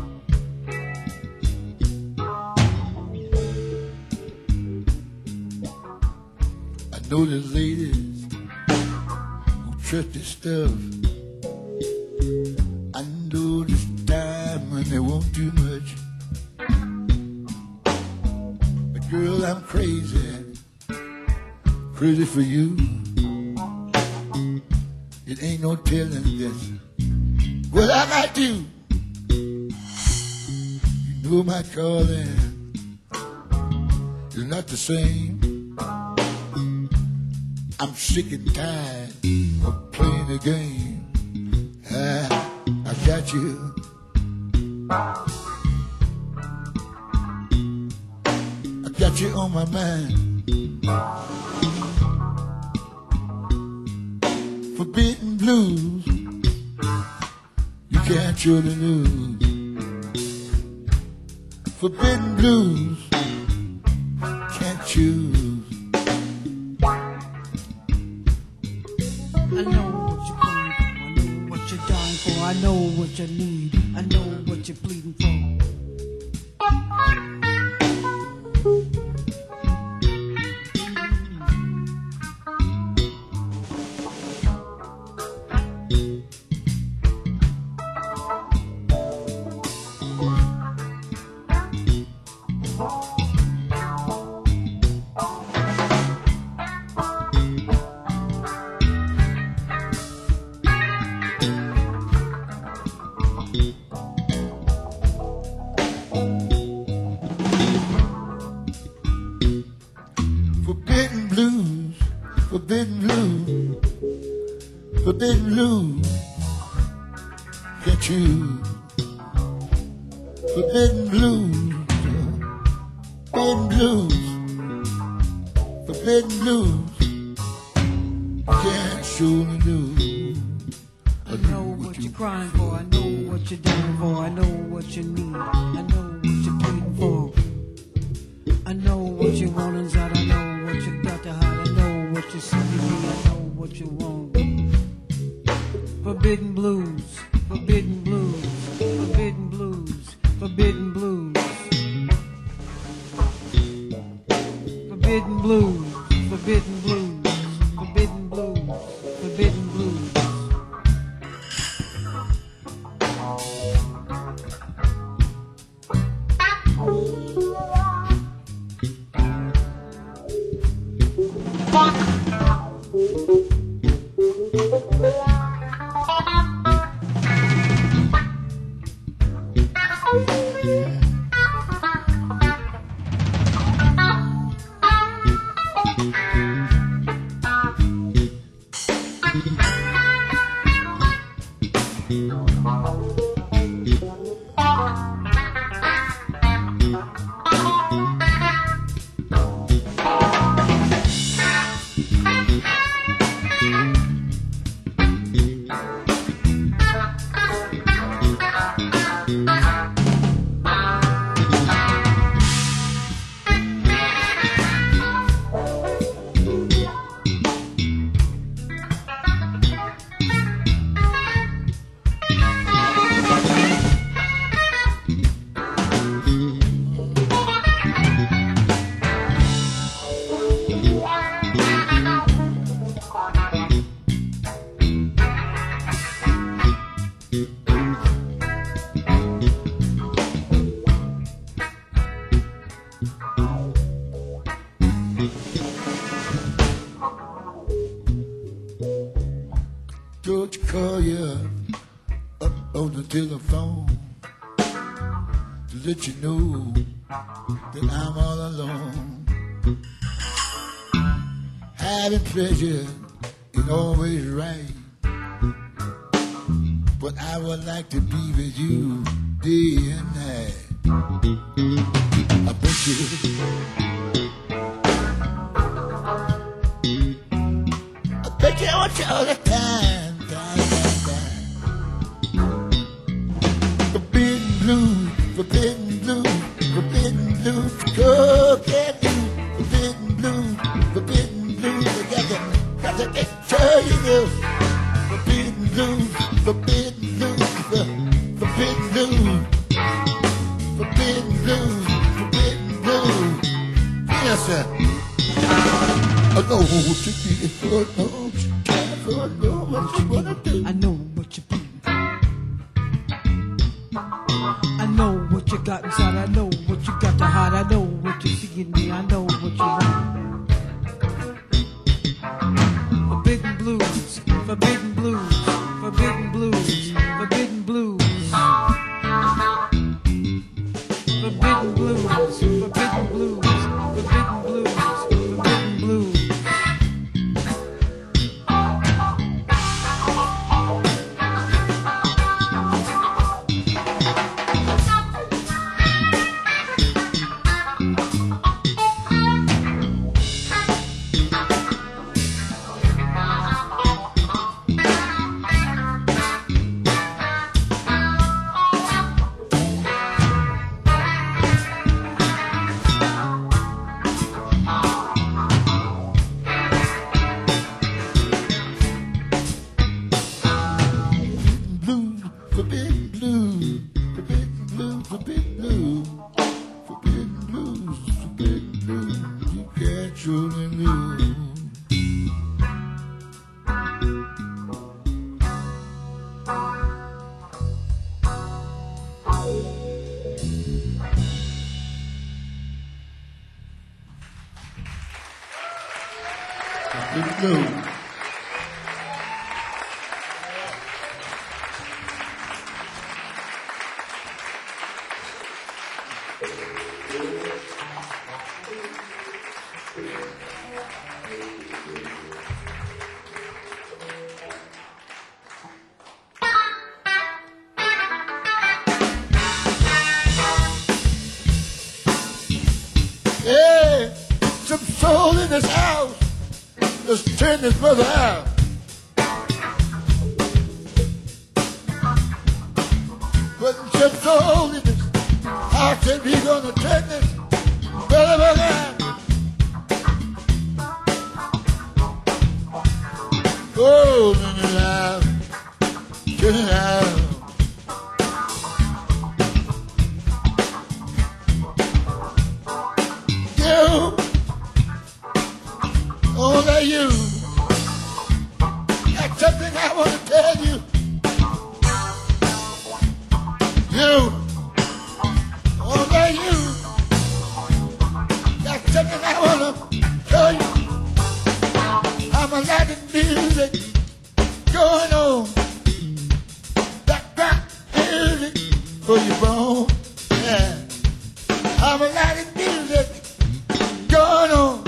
I know the ladies who trust this stuff. I know this time when they won't do much. But girl, I'm crazy, crazy for you. It ain't no telling this what I might do. You know my calling is not the same. I'm sick and tired of playing the game. I got you. I got you on my mind. Forbidden blues, you can't surely lose. Forbidden blues, can't choose. I know what you're crying for, I know what you're dying for, I know what you need, I know what you're pleading for. Forbidden blues, forbidden blues, forbidden blues, can't choose. Forbidden blues, forbidden blues, forbidden blues, can't surely lose. I know what you're crying for, I know what you're dying for, I know what you need, I know what you're pleading for. I know what you want inside, I know what you got to hide, I know what you're seeking me, I know what you want. Forbidden blues, forbidden blues, forbidden blues, forbidden blues. Forbidden blues, forbidden blues, forbidden blues, forbidden blues. to the phone to let you know that I'm all alone. Having pleasure is always right, but I would like to be with you day and night. I bet you I want you all the time, Forbidden blues, forbidden blues, forbidden blues, cocaine blues, forbidden blues, forbidden blues. I got to make sure you know. Forbidden blues, forbidden blues, forbidden blues, forbidden blues, forbidden blues. Yes, sir. I know what you did for, I know what you care for, I know what you wanna do. I know what you do. I know what you got inside. I know what you got to hide. I know what you see in me. I know what you want. Forbidden blues, forbidden blues, forbidden blues, forbidden blues. Forbidden blues, forbidden blues, forbidden blues, forbidden blues. Hey, some soul in this house. Let's turn this brother out. Putting some soul in this house, and we gonna turn this brother out. Oh, turn it out, turn it out. Only you. That's something I want to tell you. You. Only you. That's something I want to tell you. I'm a lot of music going on. That music for your bone. Yeah. I'm a lot of music going on.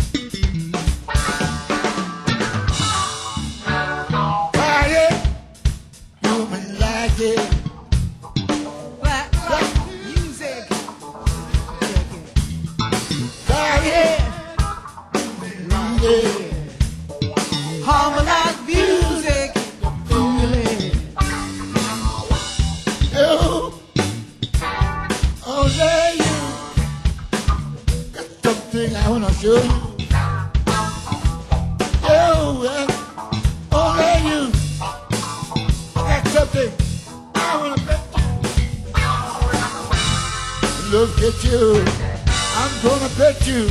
Black music. Harmonize music. You, only you. That's something I want to show you. You, only you. That's something I want to bet you. Look at you. I'm gonna bet you.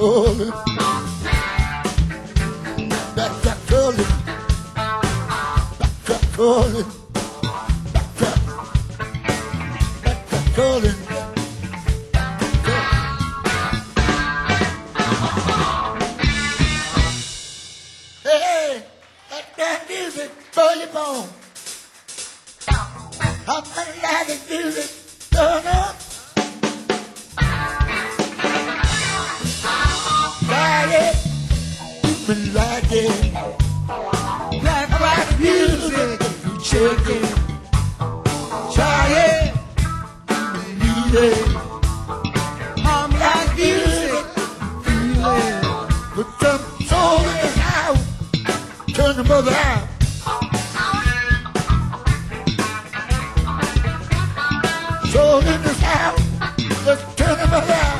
calling. Backtrack calling. Backtrack calling. Backtrack. Backtrack calling. Hey, let that music for your bone. I'm gonna like the music, turn up. Like it, you been like it. Black rock music, you check it. Try it, you need it. I'm like music, feel it. Put some soul in the house, turn the mother out. Soul in this house, let's turn them around.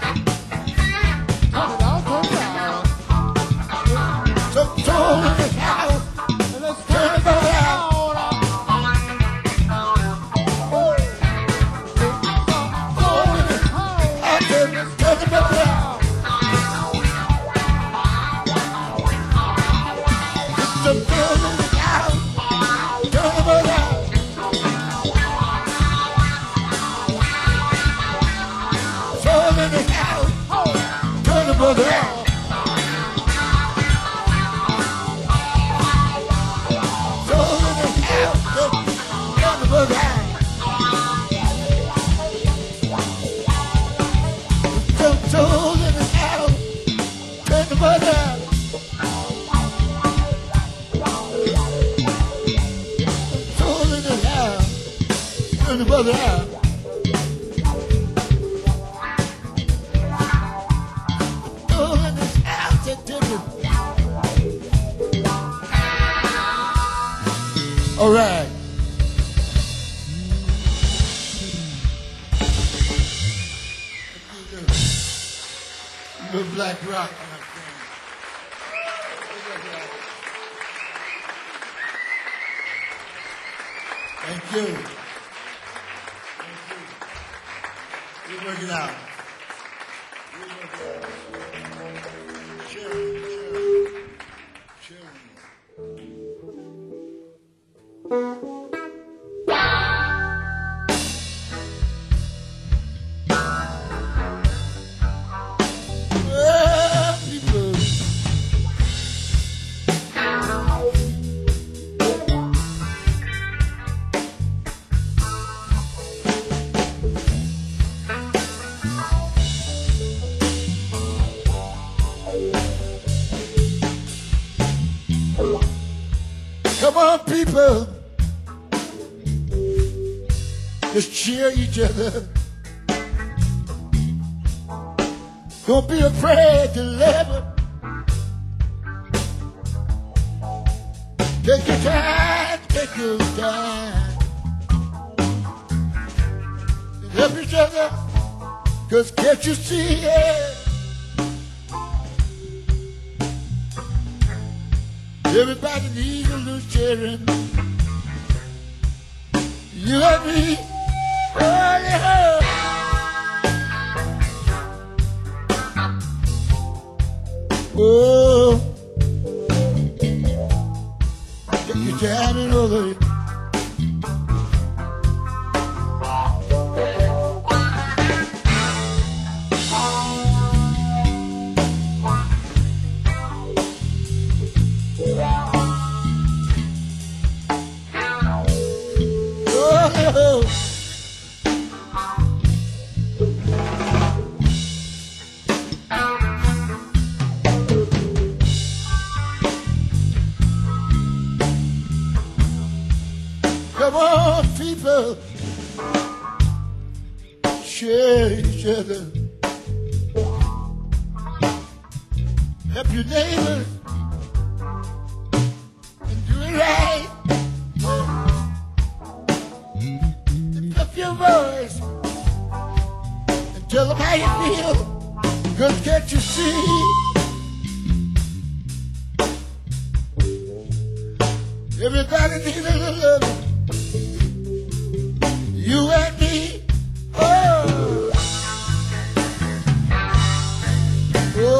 Turn it out, turn it out. Some soul in this house, and let's turn them around. Soul in this house, I said let's turn them around. Some soul in this house, turn them around. Soul in the house, turn the brother out. Soul in the house, turn the brother out. Some soul in the house, turn the brother out. Soul in the house, turn the brother out. All right. The black rock, my friend. Thank you. We work it out. Come on, people. Just cheer each other. Don't be afraid to laugh it. Take your time, take your time. And help each other, 'cause can't you see it? Everybody needs a little sharing. You and me, oh yeah. Oh, take your time and all of it. Come on, people, share each other. Help your neighbors and do it right. Lift up your voice and tell them how you feel. 'Cause can't you see? Everybody needs a little love. You and me, oh, oh,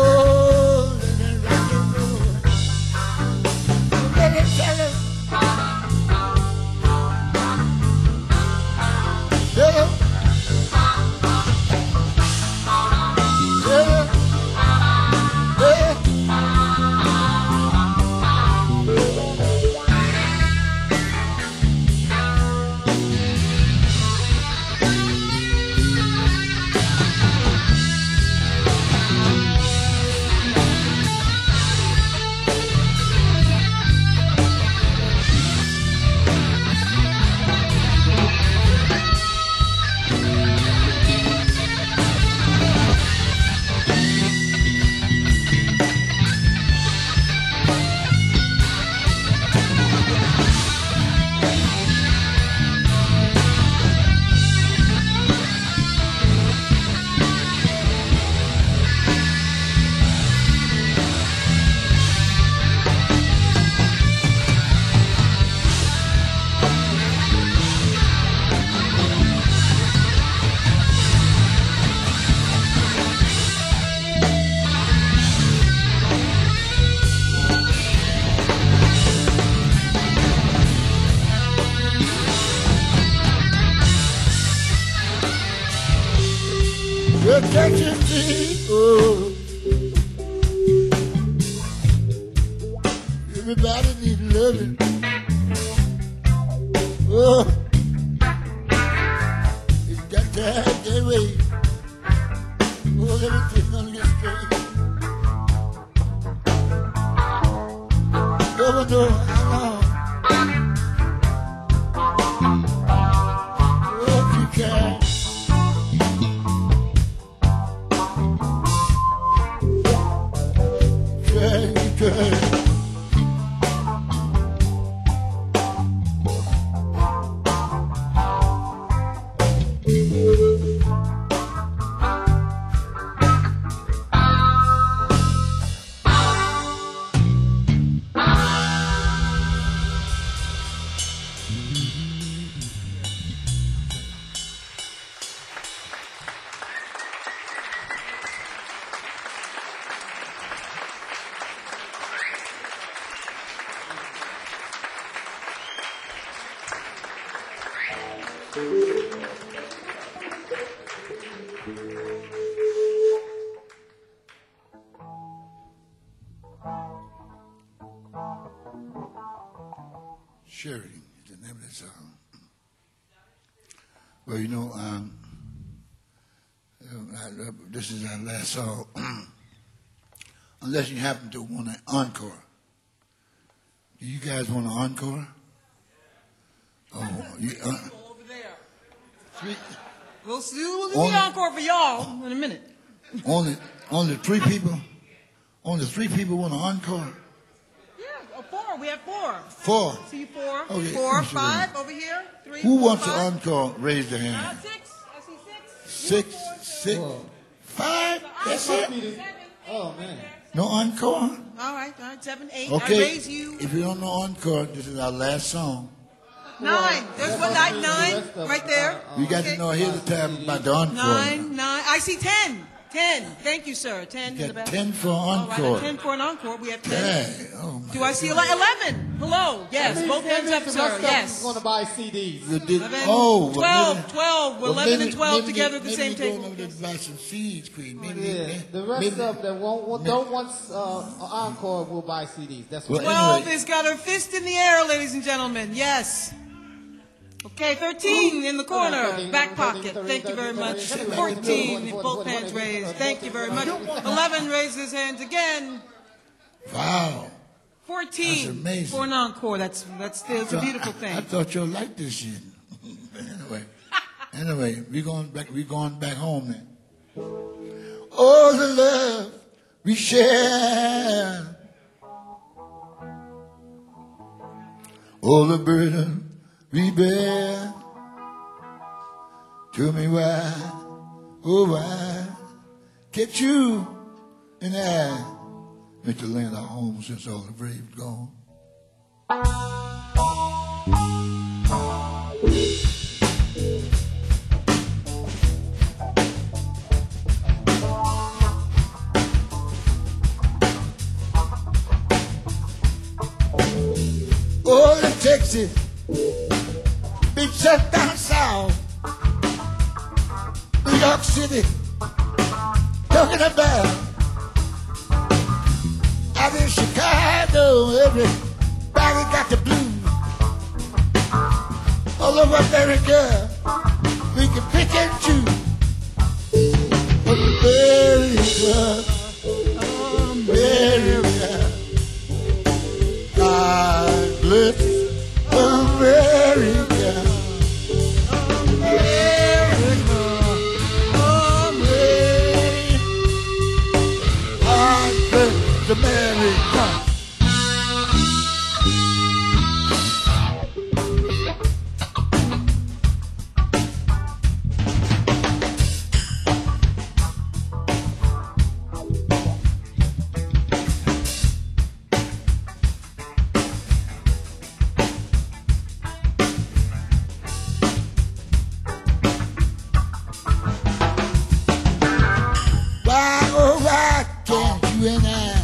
protection tree. Oh, everybody needs loving. Oh, it's got to have their way. Oh, everything's gonna get straight. Never know how long. Oh, if you can. Try. Charity is the name of the song. Well, you know, this is our last song. Unless you happen to want an encore. Do you guys want an encore? Oh, you, Over there. three, We'll do the encore for y'all in a minute. only three people? Only three people want an encore? Yeah, four. We have four. Four. See you four. Okay, Four, let me see five that. over here. Three. Who four, wants an five. encore? Raise their hand. Six. I see six. Six, six, five. That's it. Seven. Oh, man. No encore? All right, 7, 8. I Okay. raise you. If you don't know encore, this is our last song. 9. There's one night, 9, right there. You got to know ahead of time about the encore. 9. I see 10. 10. Thank you, sir. 10 in You the got back. 10 for All encore. right, 10 for an encore. We have 10. Hey, oh my Do I see 11? Hello. Yes, both hands up, sir. Yes. going to buy CDs. You did- 11, oh, 12, 12. We're 11 and 12 maybe together at the same maybe table. Maybe going over there to buy some seeds, Queen. Maybe, Yeah, the rest of them don't want an encore will buy CDs. That's what. Well, 12 anyway. has got her fist in the air, ladies and gentlemen. Yes. Okay, 13 in the corner, back pocket. Thank you very much. 14, both hands raised. Thank you very much. 11 raised his hands again. Wow. 14 That's amazing. for an encore. That's it's a beautiful I thing. thought you'll like this shit. anyway, we going back home then. Oh, the love we share. Oh, the burden we bear. Tell me why, oh why, can't you and I make the land our home since all the brave gone? Oh, the Texas, big shut down south. New York City, talking about. Out in Chicago, everybody got the blues. All over America, we can pick and choose. But America, God bless America. America. Why, oh, why can't you and I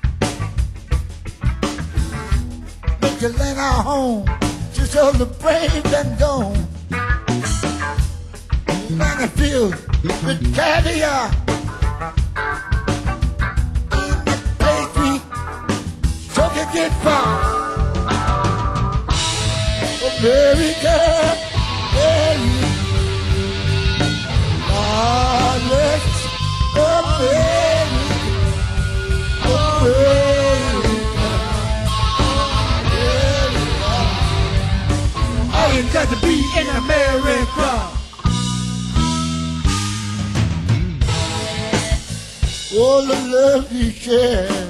make the land our home, just all the brave and gone? banana field with caviar. In the pastry, so can get far. America, America, let's America, America, America. I ain't got to be in America. All the love you share,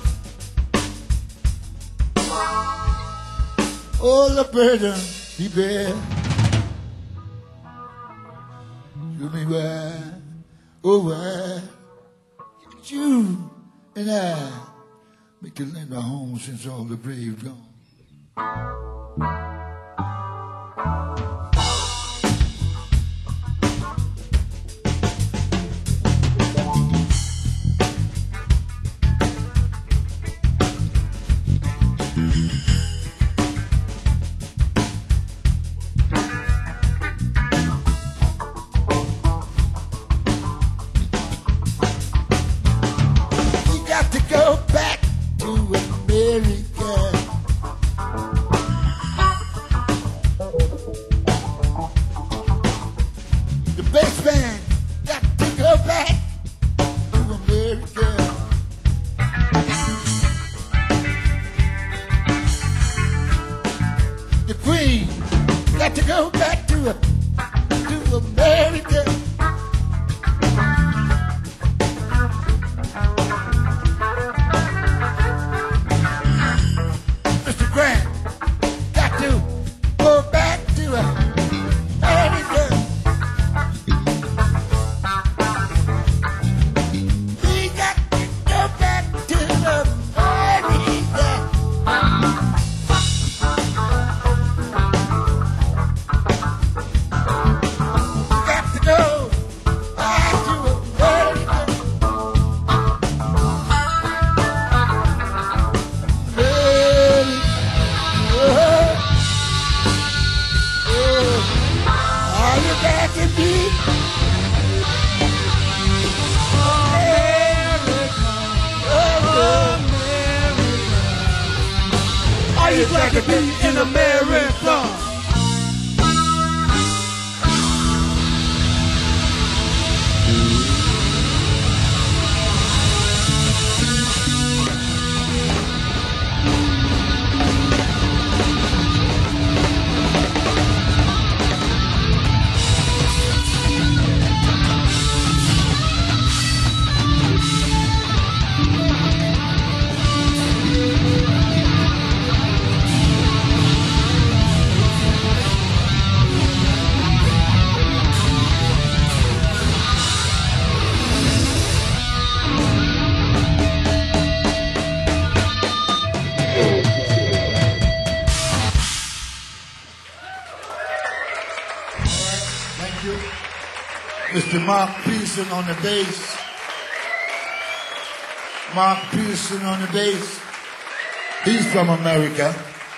all the burden you bear. Show me why, oh why, you and I make it land our home since all the brave gone. Mr. Mark Pearson on the bass. Mark Pearson on the bass. He's from America.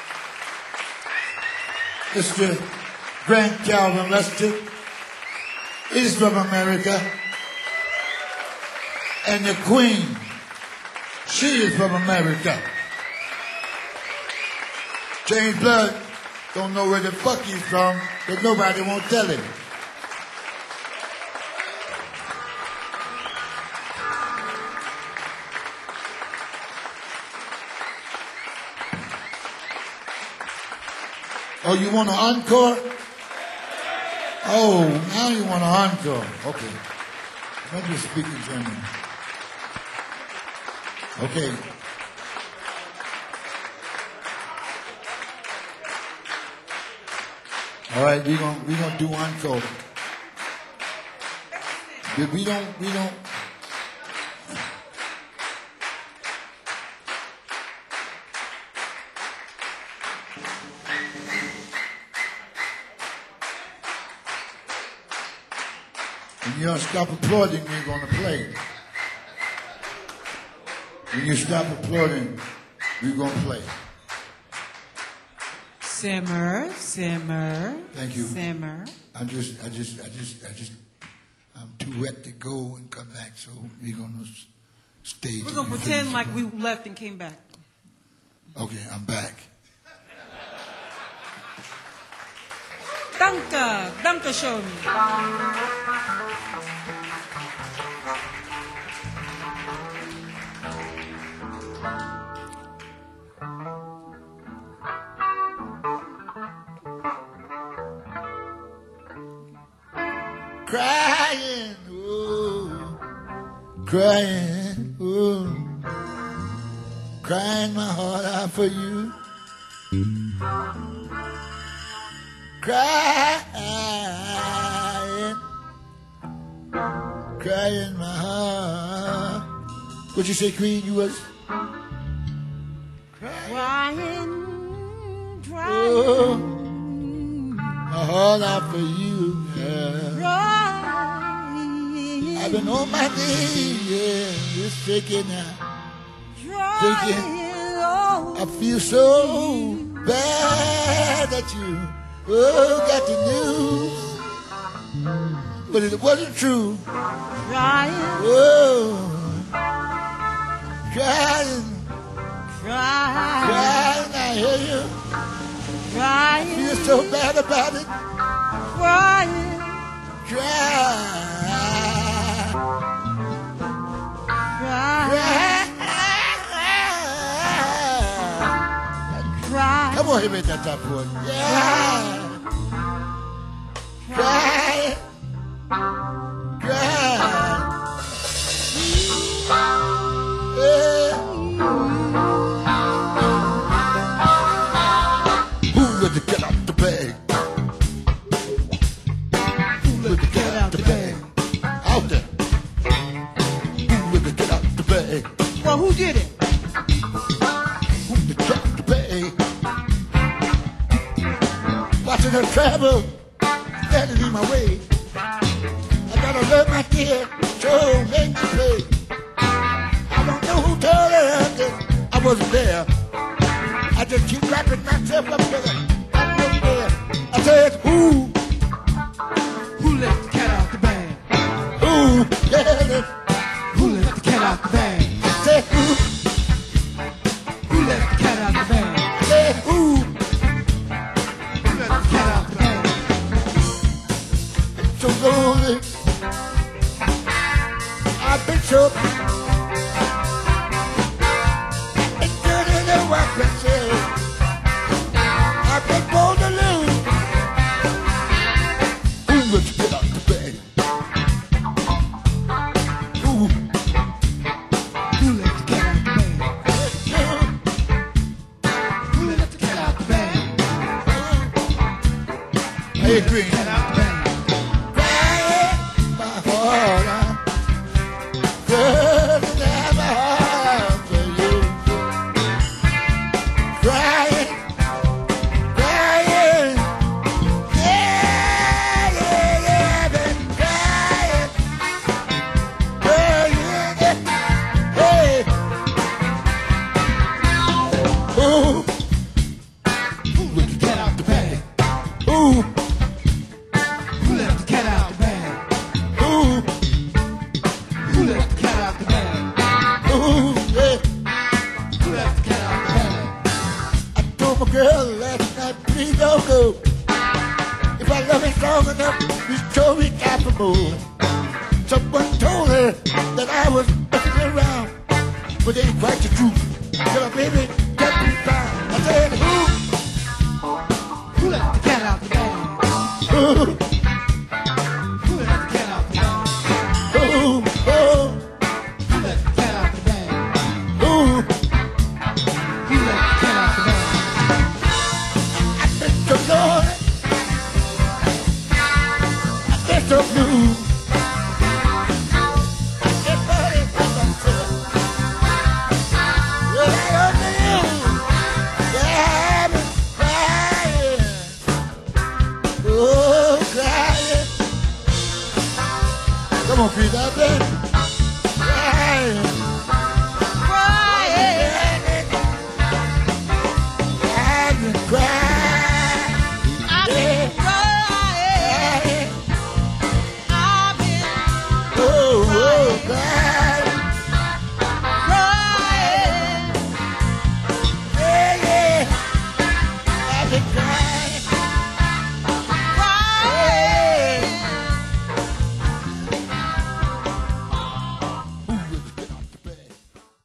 Mr. Grant Calvin Lester. He's from America. And the Queen, she is from America. James Blood don't know where the fuck he's from, but nobody won't tell him. Oh, you want an encore? Oh, now you want an encore. Okay. Let me speak in German. Okay. All right, we gonna do encore. We don't. When you stop applauding, we're going to play. When you stop applauding, we're going to play. Simmer, simmer. Thank you. Simmer. I'm too wet to go and come back, so we're gonna stay. We're gonna pretend like we left and came back. Okay, I'm back. Danke schön. Crying, oh, crying, oh, crying my heart out for you. Crying, crying my heart. What you say, Queen? You was Crying, oh, my heart out for you. Yeah. crying. I've been on my knees, yeah, just thinking now. Thinking, I feel so bad that you got the news, but it wasn't true. Crying, Oh, crying, crying, crying, I hear you. crying, Feel so bad about it. crying, Crying, crying, crying. Come on, hit me at that top chord. Yeah. Crying, crying. Yeah. Who let the cat out the bag? Who let the cat out the bag? Out there. Who let the cat out the bag? Well, who did it? Who let the cat out the bag? Watching her travel, standing in my way. I gotta learn my kid, so make me play. I don't know who told her that I wasn't there. I just keep wrapping myself up together. I'm not there. I said, who Who let the cat out the bag? let it? Who let the cat out the bag? I said, who Who let the cat out the bag? I said, who Who let the cat out the bag? so lonely. I've been so it's good in the workplace. I've been born to lose. Who let you get out the bag? Who? Who let the cat out the bag? Who let the cat out the bag? Hey, Green. Cat out the bag. Crying my heart out. Good to have a heart for you. Crying, crying. Yeah, yeah, yeah, been crying. Crying, yeah. Hey. Ooh. Who let the cat out the bag? Ooh. Who let the cat out the bag? Ooh. Who let the cat out the bag? Ooh, yeah. Who let the cat out the bag? I told my girl last night, please don't go. If I love it strong enough, we show me capable. Someone told her that I was messing around, but it ain't quite the truth. Till a baby kept me found. I said, who? Who let the cat out the bag? Who? Who let the cat out the bag? Who? Who? Who let the cat out the bag? Who? Who let the cat out the bag? I've been so lonely. I've been so blue. Everybody thinks I'm silly. Well, I don't know. Yeah, I've been crying. Oh, crying. Come on, Pete, out there.